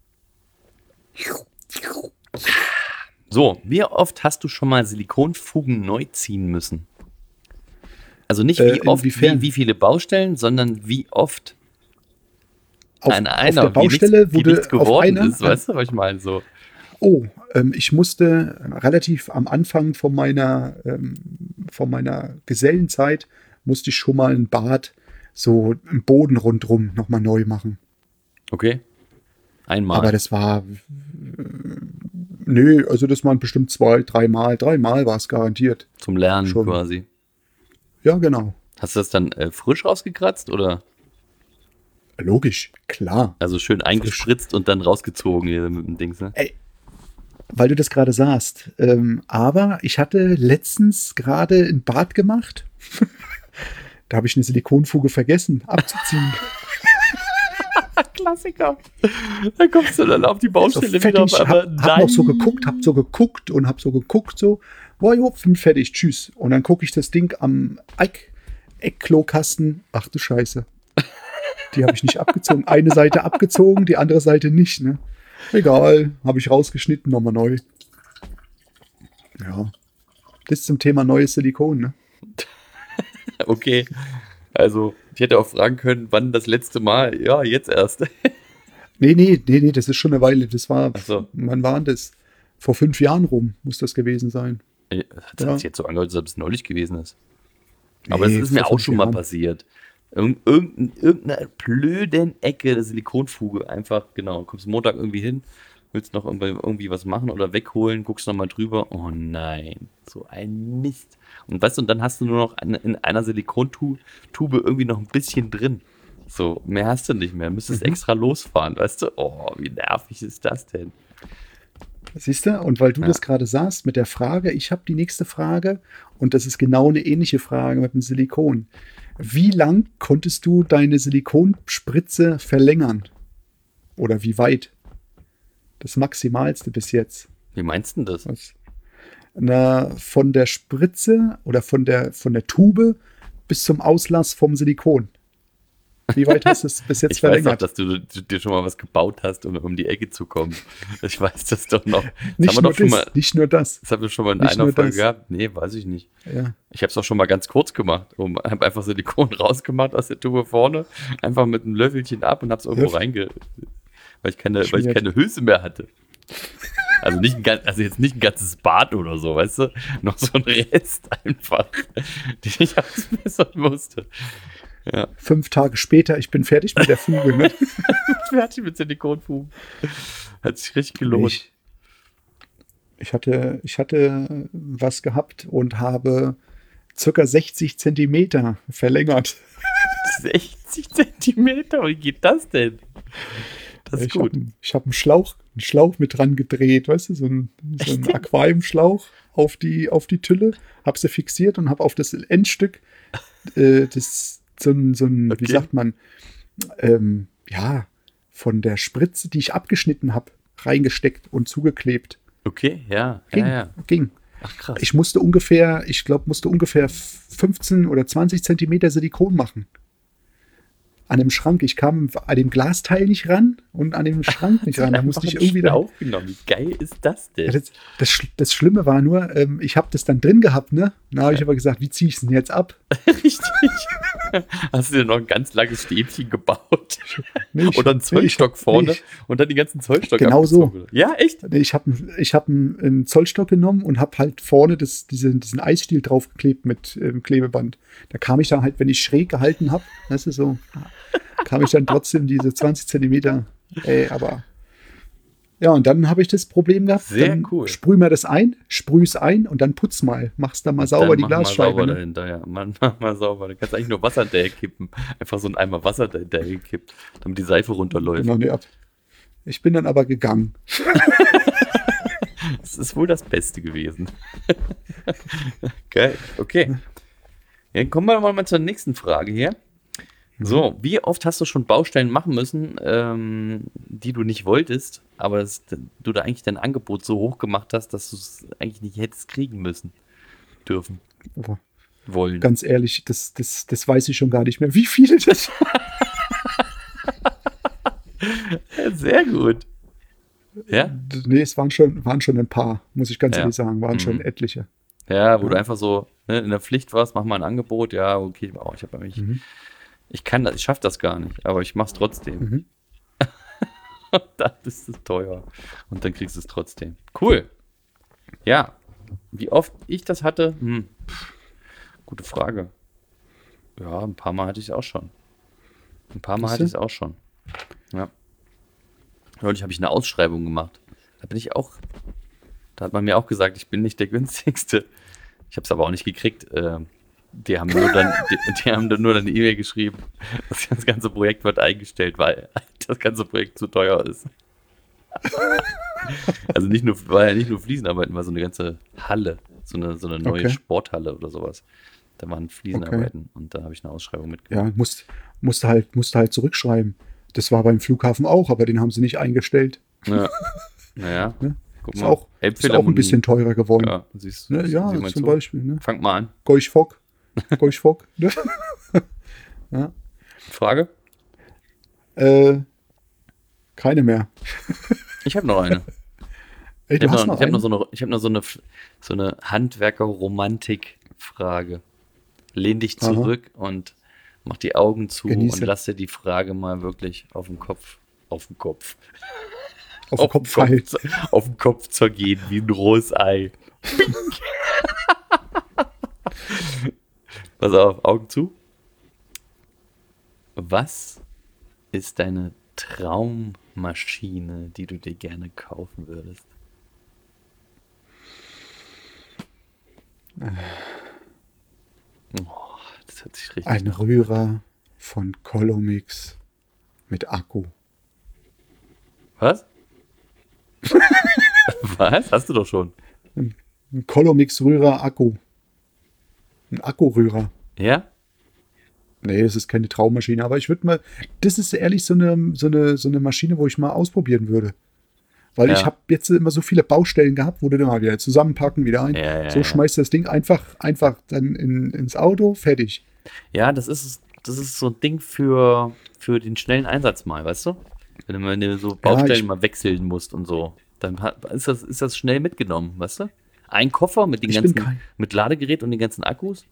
Speaker 1: So, wie oft hast du schon mal Silikonfugen neu ziehen müssen? Also nicht
Speaker 2: Äh,
Speaker 1: wie oft, wie,
Speaker 2: inwiefern?
Speaker 1: wie viele Baustellen, sondern wie oft
Speaker 2: Auf,
Speaker 1: an
Speaker 2: auf
Speaker 1: einer,
Speaker 2: der Baustelle
Speaker 1: wie nichts, wie
Speaker 2: wurde
Speaker 1: nichts
Speaker 2: auf
Speaker 1: geworden
Speaker 2: einer,
Speaker 1: ist. Weißt du, was ich meine? So.
Speaker 2: Oh, ähm, ich musste relativ am Anfang von meiner, ähm, von meiner Gesellenzeit, musste ich schon mal ein Bad, so einen Boden rundrum nochmal neu machen.
Speaker 1: Okay. Einmal.
Speaker 2: Aber das war, äh, nö, also das waren bestimmt zwei, dreimal, dreimal war es garantiert.
Speaker 1: Zum Lernen
Speaker 2: schon.
Speaker 1: quasi.
Speaker 2: Ja, genau.
Speaker 1: Hast du das dann äh, frisch rausgekratzt oder
Speaker 2: Logisch, klar.
Speaker 1: also schön eingespritzt und dann rausgezogen hier mit dem Dings, ne?
Speaker 2: Weil du das gerade sagst. Ähm, aber ich hatte letztens gerade ein Bad gemacht. Da habe ich eine Silikonfuge vergessen abzuziehen.
Speaker 1: Klassiker. Da kommst du dann auf die
Speaker 2: So
Speaker 1: Baustelle
Speaker 2: fertig,
Speaker 1: wieder auf
Speaker 2: hab,
Speaker 1: einmal.
Speaker 2: hab noch so geguckt, hab so geguckt und hab so geguckt, so, boah, jo, bin fertig, tschüss. Und dann gucke ich das Ding am Eck, Eckklokasten, ach du Scheiße. Die habe ich nicht abgezogen. Eine Seite abgezogen, die andere Seite nicht, ne? Egal, habe ich rausgeschnitten, nochmal neu. Ja. Das zum Thema neues Silikon, ne?
Speaker 1: Okay. Also, ich hätte auch fragen können, wann das letzte Mal. Ja, jetzt erst.
Speaker 2: Nee, nee, nee, nee, das ist schon eine Weile. Das war,
Speaker 1: Ach so.
Speaker 2: wann war denn das? Vor fünf Jahren rum muss das gewesen sein.
Speaker 1: Hat
Speaker 2: Ja.
Speaker 1: sich jetzt so angehört, als ob es neulich gewesen ist. Aber
Speaker 2: Nee,
Speaker 1: es ist mir
Speaker 2: vor
Speaker 1: auch
Speaker 2: fünf
Speaker 1: schon mal
Speaker 2: Jahren.
Speaker 1: passiert. Irgend, irgendein, irgendeiner blöden Ecke der Silikonfuge. Einfach, genau, kommst Montag irgendwie hin, willst noch irgendwie, irgendwie was machen oder wegholen, guckst nochmal drüber. Oh nein, so ein Mist. Und weißt du, und dann hast du nur noch eine, in einer Silikontube irgendwie noch ein bisschen drin. So, mehr hast du nicht mehr. Müsstest
Speaker 2: Mhm.
Speaker 1: extra losfahren, weißt du? Oh, wie nervig ist das denn?
Speaker 2: Siehst du? Und weil du
Speaker 1: Ja.
Speaker 2: das gerade sagst mit der Frage, ich habe die nächste Frage und das ist genau eine ähnliche Frage mit dem Silikon. Wie lang konntest du deine Silikonspritze verlängern? Oder wie weit? Das Maximalste bis jetzt.
Speaker 1: Wie meinst du denn das?
Speaker 2: Was? Na, von der Spritze oder von der, von der Tube bis zum Auslass vom Silikon. Wie weit hast du es bis jetzt
Speaker 1: Ich weiß doch,
Speaker 2: verlängert?
Speaker 1: dass du, du dir schon mal was gebaut hast, um um die Ecke zu kommen. Ich weiß das doch noch. Das
Speaker 2: Nicht
Speaker 1: haben wir
Speaker 2: nur
Speaker 1: doch schon
Speaker 2: das,
Speaker 1: mal,
Speaker 2: nicht nur das.
Speaker 1: das haben wir schon mal in
Speaker 2: nicht
Speaker 1: einer
Speaker 2: nur
Speaker 1: Folge
Speaker 2: das.
Speaker 1: gehabt. Nee, weiß ich nicht.
Speaker 2: Ja.
Speaker 1: Ich habe es auch schon mal ganz kurz gemacht. Um, habe einfach Silikon rausgemacht aus der Tube vorne, einfach mit einem Löffelchen ab und habe es irgendwo
Speaker 2: Ja.
Speaker 1: reinge... Weil ich, keine, weil ich
Speaker 2: Schmiert.
Speaker 1: keine Hülse mehr hatte. Also, nicht ein, gan- also jetzt nicht ein ganzes Bad oder so, weißt du? Noch so ein Rest einfach, den ich ausbessern musste. Ja,
Speaker 2: Fünf Tage später, ich bin fertig mit der Fuge. Ne?
Speaker 1: fertig mit Silikonfugen. Hat sich richtig gelohnt.
Speaker 2: Ich, ich, hatte, ich hatte was gehabt und habe circa sechzig Zentimeter verlängert.
Speaker 1: sechzig Zentimeter, wie geht das denn? Das ist
Speaker 2: ich
Speaker 1: gut.
Speaker 2: habe ich hab einen Schlauch, einen Schlauch mit dran gedreht, weißt du, so ein, so ein
Speaker 1: Echt?
Speaker 2: Aquariumschlauch auf die, auf die Tülle, habe sie fixiert und habe auf das Endstück äh, das, so ein, so ein
Speaker 1: Okay.
Speaker 2: wie sagt man, ähm, ja, von der Spritze, die ich abgeschnitten habe, reingesteckt und zugeklebt.
Speaker 1: Okay, ja,
Speaker 2: Ging,
Speaker 1: ja, ja.
Speaker 2: ging.
Speaker 1: Ach krass.
Speaker 2: Ich musste ungefähr, ich glaube, musste ungefähr fünfzehn oder zwanzig Zentimeter Silikon machen. An dem Schrank. Ich kam an dem Glasteil nicht ran und an dem Schrank nicht ran. Da musste ich irgendwie da.
Speaker 1: aufgenommen. Wie geil ist das denn?
Speaker 2: Ja, das, das, Sch- das Schlimme war nur, ähm, ich habe das dann drin gehabt, ne? Da habe ich aber gesagt, wie ziehe ich es denn jetzt ab?
Speaker 1: Richtig. Hast du dir noch ein ganz langes Stäbchen gebaut?
Speaker 2: Nee, ich-
Speaker 1: Oder einen Zollstock
Speaker 2: nee, ich-
Speaker 1: vorne
Speaker 2: nee, ich-
Speaker 1: und dann die ganzen Zollstock
Speaker 2: Genau so.
Speaker 1: abgezogen? Ja, echt?
Speaker 2: Nee, ich habe ich hab einen, einen Zollstock genommen und habe halt vorne das, diese, diesen Eisstiel draufgeklebt mit ähm, Klebeband. Da kam ich dann halt, wenn ich schräg gehalten habe, das ist so, kam ich dann trotzdem diese zwanzig Zentimeter. Ey, aber ja, und dann habe ich das Problem gehabt.
Speaker 1: Sehr
Speaker 2: dann
Speaker 1: cool.
Speaker 2: Sprüh mal das ein, sprüh es ein und dann putz mal. Machst da mal sauber
Speaker 1: Dann
Speaker 2: die
Speaker 1: mach mal
Speaker 2: Glasscheibe.
Speaker 1: sauber
Speaker 2: Ne?
Speaker 1: dahinter, ja. Man, mach mal sauber. Da kannst du eigentlich nur Wasser hinterher kippen. Einfach so ein Eimer Wasser dahinter gekippt, damit die Seife runterläuft.
Speaker 2: Genau, nee, ab. Ich bin dann aber gegangen.
Speaker 1: Das ist wohl das Beste gewesen. Geil, okay. Ja, dann kommen wir mal zur nächsten Frage hier. So, wie oft hast du schon Baustellen machen müssen, ähm, die du nicht wolltest, aber das, du da eigentlich dein Angebot so hoch gemacht hast, dass du es eigentlich nicht hättest kriegen müssen, dürfen,
Speaker 2: Oh,
Speaker 1: wollen?
Speaker 2: ganz ehrlich, das, das, das weiß ich schon gar nicht mehr. Wie viele das
Speaker 1: Ja, sehr gut. Ja?
Speaker 2: Nee, es waren schon, waren schon ein paar, muss ich ganz
Speaker 1: Ja.
Speaker 2: ehrlich sagen. Waren
Speaker 1: Mhm.
Speaker 2: schon etliche.
Speaker 1: Ja, wo du einfach so ne, in der Pflicht warst, mach mal ein Angebot, ja, okay, oh, ich habe eigentlich,
Speaker 2: Mhm.
Speaker 1: ich kann das, ich schaffe das gar nicht, aber ich mach's trotzdem.
Speaker 2: Mhm.
Speaker 1: Dann ist es teuer. Und dann kriegst du es trotzdem. Cool. Ja. Wie oft ich das hatte? Hm. pff, Gute Frage. Ja, ein paar Mal hatte ich es auch schon. Ein paar Mal
Speaker 2: Siehste?
Speaker 1: hatte ich es auch schon. Ja. Neulich habe ich eine Ausschreibung gemacht. Da bin ich auch, da hat man mir auch gesagt, ich bin nicht der günstigste. Ich habe es aber auch nicht gekriegt. Ähm, Die haben nur dann, die, die haben dann nur dann eine E-Mail geschrieben, dass das ganze Projekt wird eingestellt, weil das ganze Projekt zu teuer ist. Also nicht nur, war ja nicht nur Fliesenarbeiten, war so eine ganze Halle, so eine, so eine neue
Speaker 2: Okay.
Speaker 1: Sporthalle oder sowas. Da waren Fliesenarbeiten und da habe ich eine Ausschreibung mitgemacht.
Speaker 2: Ja, musst, musste halt, musste halt zurückschreiben. Das war beim Flughafen auch, aber den haben sie nicht eingestellt.
Speaker 1: Ja. Naja,
Speaker 2: Ne?
Speaker 1: guck
Speaker 2: Ist
Speaker 1: mal.
Speaker 2: auch, ist auch ein
Speaker 1: Elbphilharmonie.
Speaker 2: bisschen teurer geworden.
Speaker 1: Ja, siehst,
Speaker 2: Ne?
Speaker 1: sieh
Speaker 2: Ja,
Speaker 1: mal
Speaker 2: zum
Speaker 1: zu.
Speaker 2: Beispiel. Ne?
Speaker 1: Fang mal an.
Speaker 2: Goisch-Fock. Goisch-Fock. Ne? Ja.
Speaker 1: Frage?
Speaker 2: Äh, keine mehr.
Speaker 1: Ich habe noch eine.
Speaker 2: Ey,
Speaker 1: Ich
Speaker 2: du
Speaker 1: habe
Speaker 2: hast
Speaker 1: noch,
Speaker 2: noch,
Speaker 1: ich hab noch
Speaker 2: einen?
Speaker 1: so eine, ich hab noch so eine, so eine Handwerker-Romantik-Frage. Lehn dich
Speaker 2: Aha.
Speaker 1: zurück und mach die Augen zu
Speaker 2: Genieße.
Speaker 1: und lass dir die Frage mal wirklich auf den Kopf, auf den Kopf,
Speaker 2: Auf den Kopf fallen.
Speaker 1: z- auf den Kopf zergehen wie ein rohes Ei. Pass auf, Augen zu. Was ist deine Traummaschine, die du dir gerne kaufen würdest? Oh, das hört sich richtig
Speaker 2: Ein Rührer von Colomix mit Akku.
Speaker 1: Was? Was? Hast du doch schon.
Speaker 2: Ein Colomix-Rührer Akku. Ein Akkurührer.
Speaker 1: Ja?
Speaker 2: Nee, das ist keine Traummaschine, aber ich würde mal, das ist ehrlich so eine, so, eine, so eine Maschine, wo ich mal ausprobieren würde. Weil
Speaker 1: Ja.
Speaker 2: ich habe jetzt immer so viele Baustellen gehabt, wo du dann mal wieder zusammenpacken, wieder ein.
Speaker 1: Ja, ja,
Speaker 2: so
Speaker 1: ja.
Speaker 2: schmeißt das Ding einfach, einfach dann in, ins Auto, fertig.
Speaker 1: Ja, das ist es. das ist so ein Ding für, für den schnellen Einsatz mal, weißt du? Wenn du, wenn du so Baustellen
Speaker 2: ich-
Speaker 1: mal wechseln musst und so, dann hat, ist, das, ist das schnell mitgenommen, weißt du? Ein Koffer mit den
Speaker 2: Ich bin
Speaker 1: ganzen,
Speaker 2: kein-
Speaker 1: mit Ladegerät und den ganzen Akkus.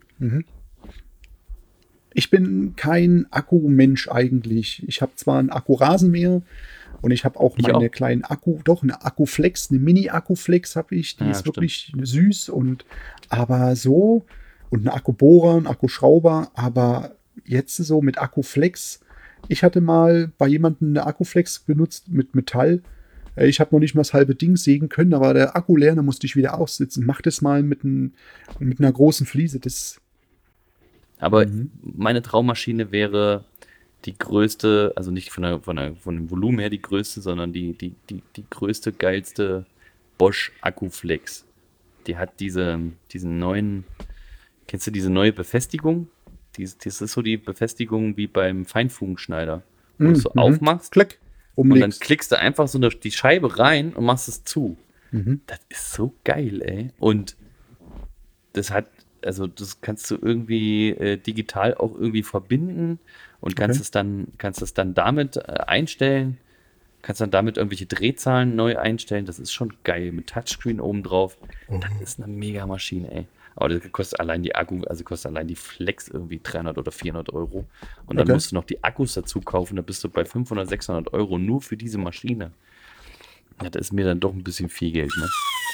Speaker 2: Ich bin kein Akkumensch eigentlich. Ich habe zwar einen Akkurasenmäher und ich habe auch
Speaker 1: Ich
Speaker 2: meine
Speaker 1: auch.
Speaker 2: kleinen Akku, doch eine Akkuflex, eine Mini-Akkuflex habe ich, die
Speaker 1: Ja,
Speaker 2: ist
Speaker 1: stimmt.
Speaker 2: wirklich süß und aber so und eine Akkubohrer, ein Akkuschrauber, aber jetzt so mit Akkuflex. Ich hatte mal bei jemandem eine Akkuflex benutzt mit Metall. Äh, Ich habe noch nicht mal das halbe Ding sägen können, aber der Akku leer, da musste ich wieder aussitzen. Mach das mal mit, ein, mit einer großen Fliese. Das
Speaker 1: Aber
Speaker 2: Mhm.
Speaker 1: meine Traummaschine wäre die größte, also nicht von, der, von, der, von dem Volumen her die größte, sondern die, die, die, die größte, geilste Bosch Akkuflex. Die hat diese, diesen neuen, kennst du diese neue Befestigung? Dies, das ist so die Befestigung wie beim Feinfugenschneider. Wo du es so
Speaker 2: Mhm.
Speaker 1: aufmachst
Speaker 2: Klick.
Speaker 1: und dann
Speaker 2: Umlegst.
Speaker 1: klickst du einfach so eine, die Scheibe rein und machst es zu.
Speaker 2: Mhm.
Speaker 1: Das ist so geil, ey. Und das hat, also das kannst du irgendwie äh, digital auch irgendwie verbinden und kannst
Speaker 2: Okay.
Speaker 1: es dann, kannst es dann damit äh, einstellen, kannst dann damit irgendwelche Drehzahlen neu einstellen. Das ist schon geil. Mit Touchscreen oben drauf. Das ist eine mega Maschine, ey. Aber das kostet allein die Akku, also kostet allein die Flex irgendwie dreihundert oder vierhundert Euro. Und dann
Speaker 2: Okay.
Speaker 1: musst du noch die Akkus dazu kaufen. Da bist du bei fünfhundert, sechshundert Euro nur für diese Maschine. Ja, das ist mir dann doch ein bisschen viel Geld, ne?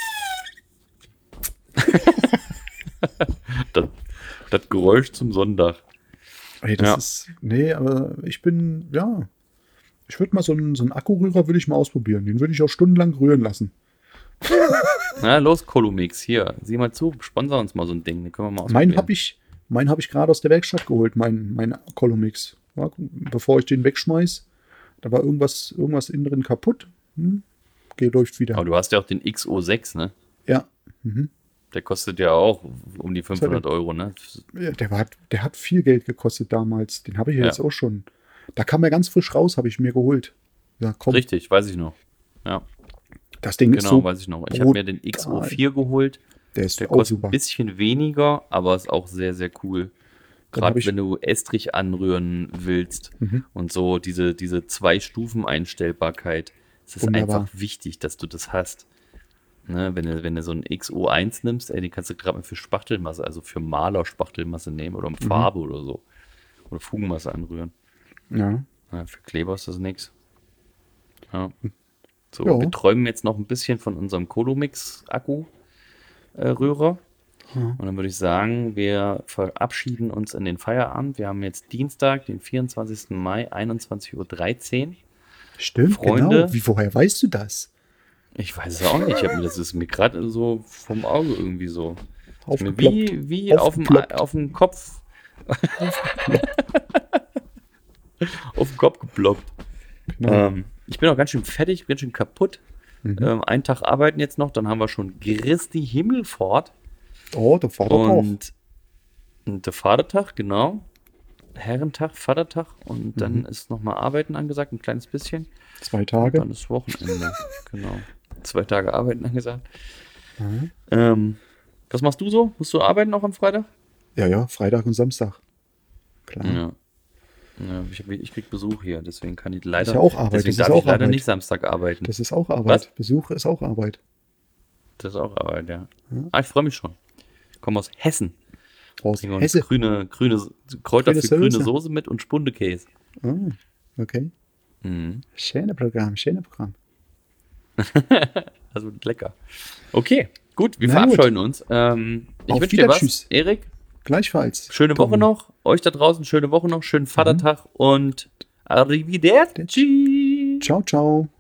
Speaker 1: das, das Geräusch zum Sonntag.
Speaker 2: Ey, das
Speaker 1: Ja.
Speaker 2: ist. Nee, aber ich bin, ja. Ich würde mal so einen, so einen Akkurührer würde ich mal ausprobieren. Den würde ich auch stundenlang rühren lassen.
Speaker 1: Na, los, Columix, hier. Sieh mal zu, sponsor uns mal so ein Ding. Den können wir mal ausprobieren.
Speaker 2: Meinen habe ich, meinen hab ich gerade aus der Werkstatt geholt, mein, mein Columix. Ja, bevor ich den wegschmeiß. Da war irgendwas, irgendwas innen drin kaputt. Hm. Geht, läuft wieder.
Speaker 1: Aber du hast ja auch den X O sechs, ne?
Speaker 2: Ja. Mhm.
Speaker 1: Der kostet ja auch um die fünfhundert Euro, ne?
Speaker 2: Ja, der, war, der hat viel Geld gekostet damals. Den habe ich ja
Speaker 1: Ja.
Speaker 2: jetzt auch schon. Da kam er ganz frisch raus, habe ich mir geholt. Ja, komm,
Speaker 1: Richtig, weiß ich noch. Ja,
Speaker 2: das Ding ist
Speaker 1: genau,
Speaker 2: so.
Speaker 1: weiß ich noch. Ich habe mir den X O vier geholt.
Speaker 2: Der ist
Speaker 1: Der
Speaker 2: auch
Speaker 1: kostet
Speaker 2: super.
Speaker 1: ein bisschen weniger, aber ist auch sehr, sehr cool.
Speaker 2: Dann
Speaker 1: Gerade
Speaker 2: hab ich-
Speaker 1: wenn du Estrich anrühren willst
Speaker 2: Mhm.
Speaker 1: und so diese, diese Zwei-Stufen-Einstellbarkeit. Es ist
Speaker 2: Wunderbar.
Speaker 1: einfach wichtig, dass du das hast. Ne, wenn, du, wenn du so einen X O eins nimmst, ey, den kannst du gerade mal für Spachtelmasse, also für Maler-Spachtelmasse nehmen oder um
Speaker 2: Mhm.
Speaker 1: Farbe oder so. Oder Fugenmasse anrühren.
Speaker 2: Ja.
Speaker 1: Ja, für Kleber ist das nichts. Ja. So,
Speaker 2: Ja.
Speaker 1: wir träumen jetzt noch ein bisschen von unserem Columix-Akku-Rührer.
Speaker 2: Ja.
Speaker 1: Und dann würde ich sagen, wir verabschieden uns in den Feierabend. Wir haben jetzt Dienstag, den vierundzwanzigsten Mai, einundzwanzig Uhr dreizehn.
Speaker 2: Stimmt,
Speaker 1: Freunde.
Speaker 2: genau. Wie, woher weißt du das?
Speaker 1: Ich weiß es auch nicht. Ich hab mir, das ist mir gerade so vom Auge irgendwie so. Ist mir
Speaker 2: Aufgeploppt.
Speaker 1: wie wie auf dem,
Speaker 2: Aufgeploppt.
Speaker 1: auf dem Kopf. auf den Kopf geploppt.
Speaker 2: Genau.
Speaker 1: Ähm, ich bin auch ganz schön fertig, ganz schön kaputt.
Speaker 2: Mhm.
Speaker 1: Ähm, einen Tag arbeiten jetzt noch, dann haben wir schon Christi Himmelfahrt.
Speaker 2: Oh, der Vater auch.
Speaker 1: Und, und der Vatertag, genau. Herrentag, Vatertag. Und dann
Speaker 2: Mhm.
Speaker 1: ist nochmal Arbeiten angesagt, ein kleines bisschen.
Speaker 2: Zwei
Speaker 1: Und
Speaker 2: Tage.
Speaker 1: dann ist Wochenende. Genau. Zwei Tage Arbeiten angesagt.
Speaker 2: Mhm.
Speaker 1: Ähm, was machst du so? Musst du arbeiten auch am Freitag?
Speaker 2: Ja, ja, Freitag und Samstag. Klar.
Speaker 1: Ja. ja ich, hab, ich krieg Besuch hier, deswegen kann ich leider,
Speaker 2: ist ja auch Arbeit,
Speaker 1: deswegen
Speaker 2: das ist
Speaker 1: darf
Speaker 2: auch
Speaker 1: ich leider
Speaker 2: Arbeit.
Speaker 1: nicht Samstag arbeiten.
Speaker 2: Das ist auch Arbeit.
Speaker 1: Was?
Speaker 2: Besuch ist auch Arbeit.
Speaker 1: Das ist auch Arbeit, ja.
Speaker 2: Ja.
Speaker 1: Ah, ich freue mich schon. Ich komme aus Hessen.
Speaker 2: Aus
Speaker 1: Bringen uns
Speaker 2: Hesse.
Speaker 1: grüne, grüne Kräuter
Speaker 2: Grüne
Speaker 1: für grüne
Speaker 2: Soße.
Speaker 1: Soße mit und Spundekäse.
Speaker 2: Ah, okay.
Speaker 1: Mhm.
Speaker 2: Schöne Programm, schöne Programm.
Speaker 1: Also lecker. Okay, gut, wir
Speaker 2: Na gut.
Speaker 1: verabscheuen uns. Ähm, ich
Speaker 2: Auf
Speaker 1: wünsche dir was,
Speaker 2: Wiedertschüss.
Speaker 1: Erik.
Speaker 2: Gleichfalls.
Speaker 1: Schöne
Speaker 2: Tommy.
Speaker 1: Woche noch. Euch da draußen schöne Woche noch. Schönen Vatertag
Speaker 2: Mhm.
Speaker 1: und Arrivederci.
Speaker 2: Ciao, ciao.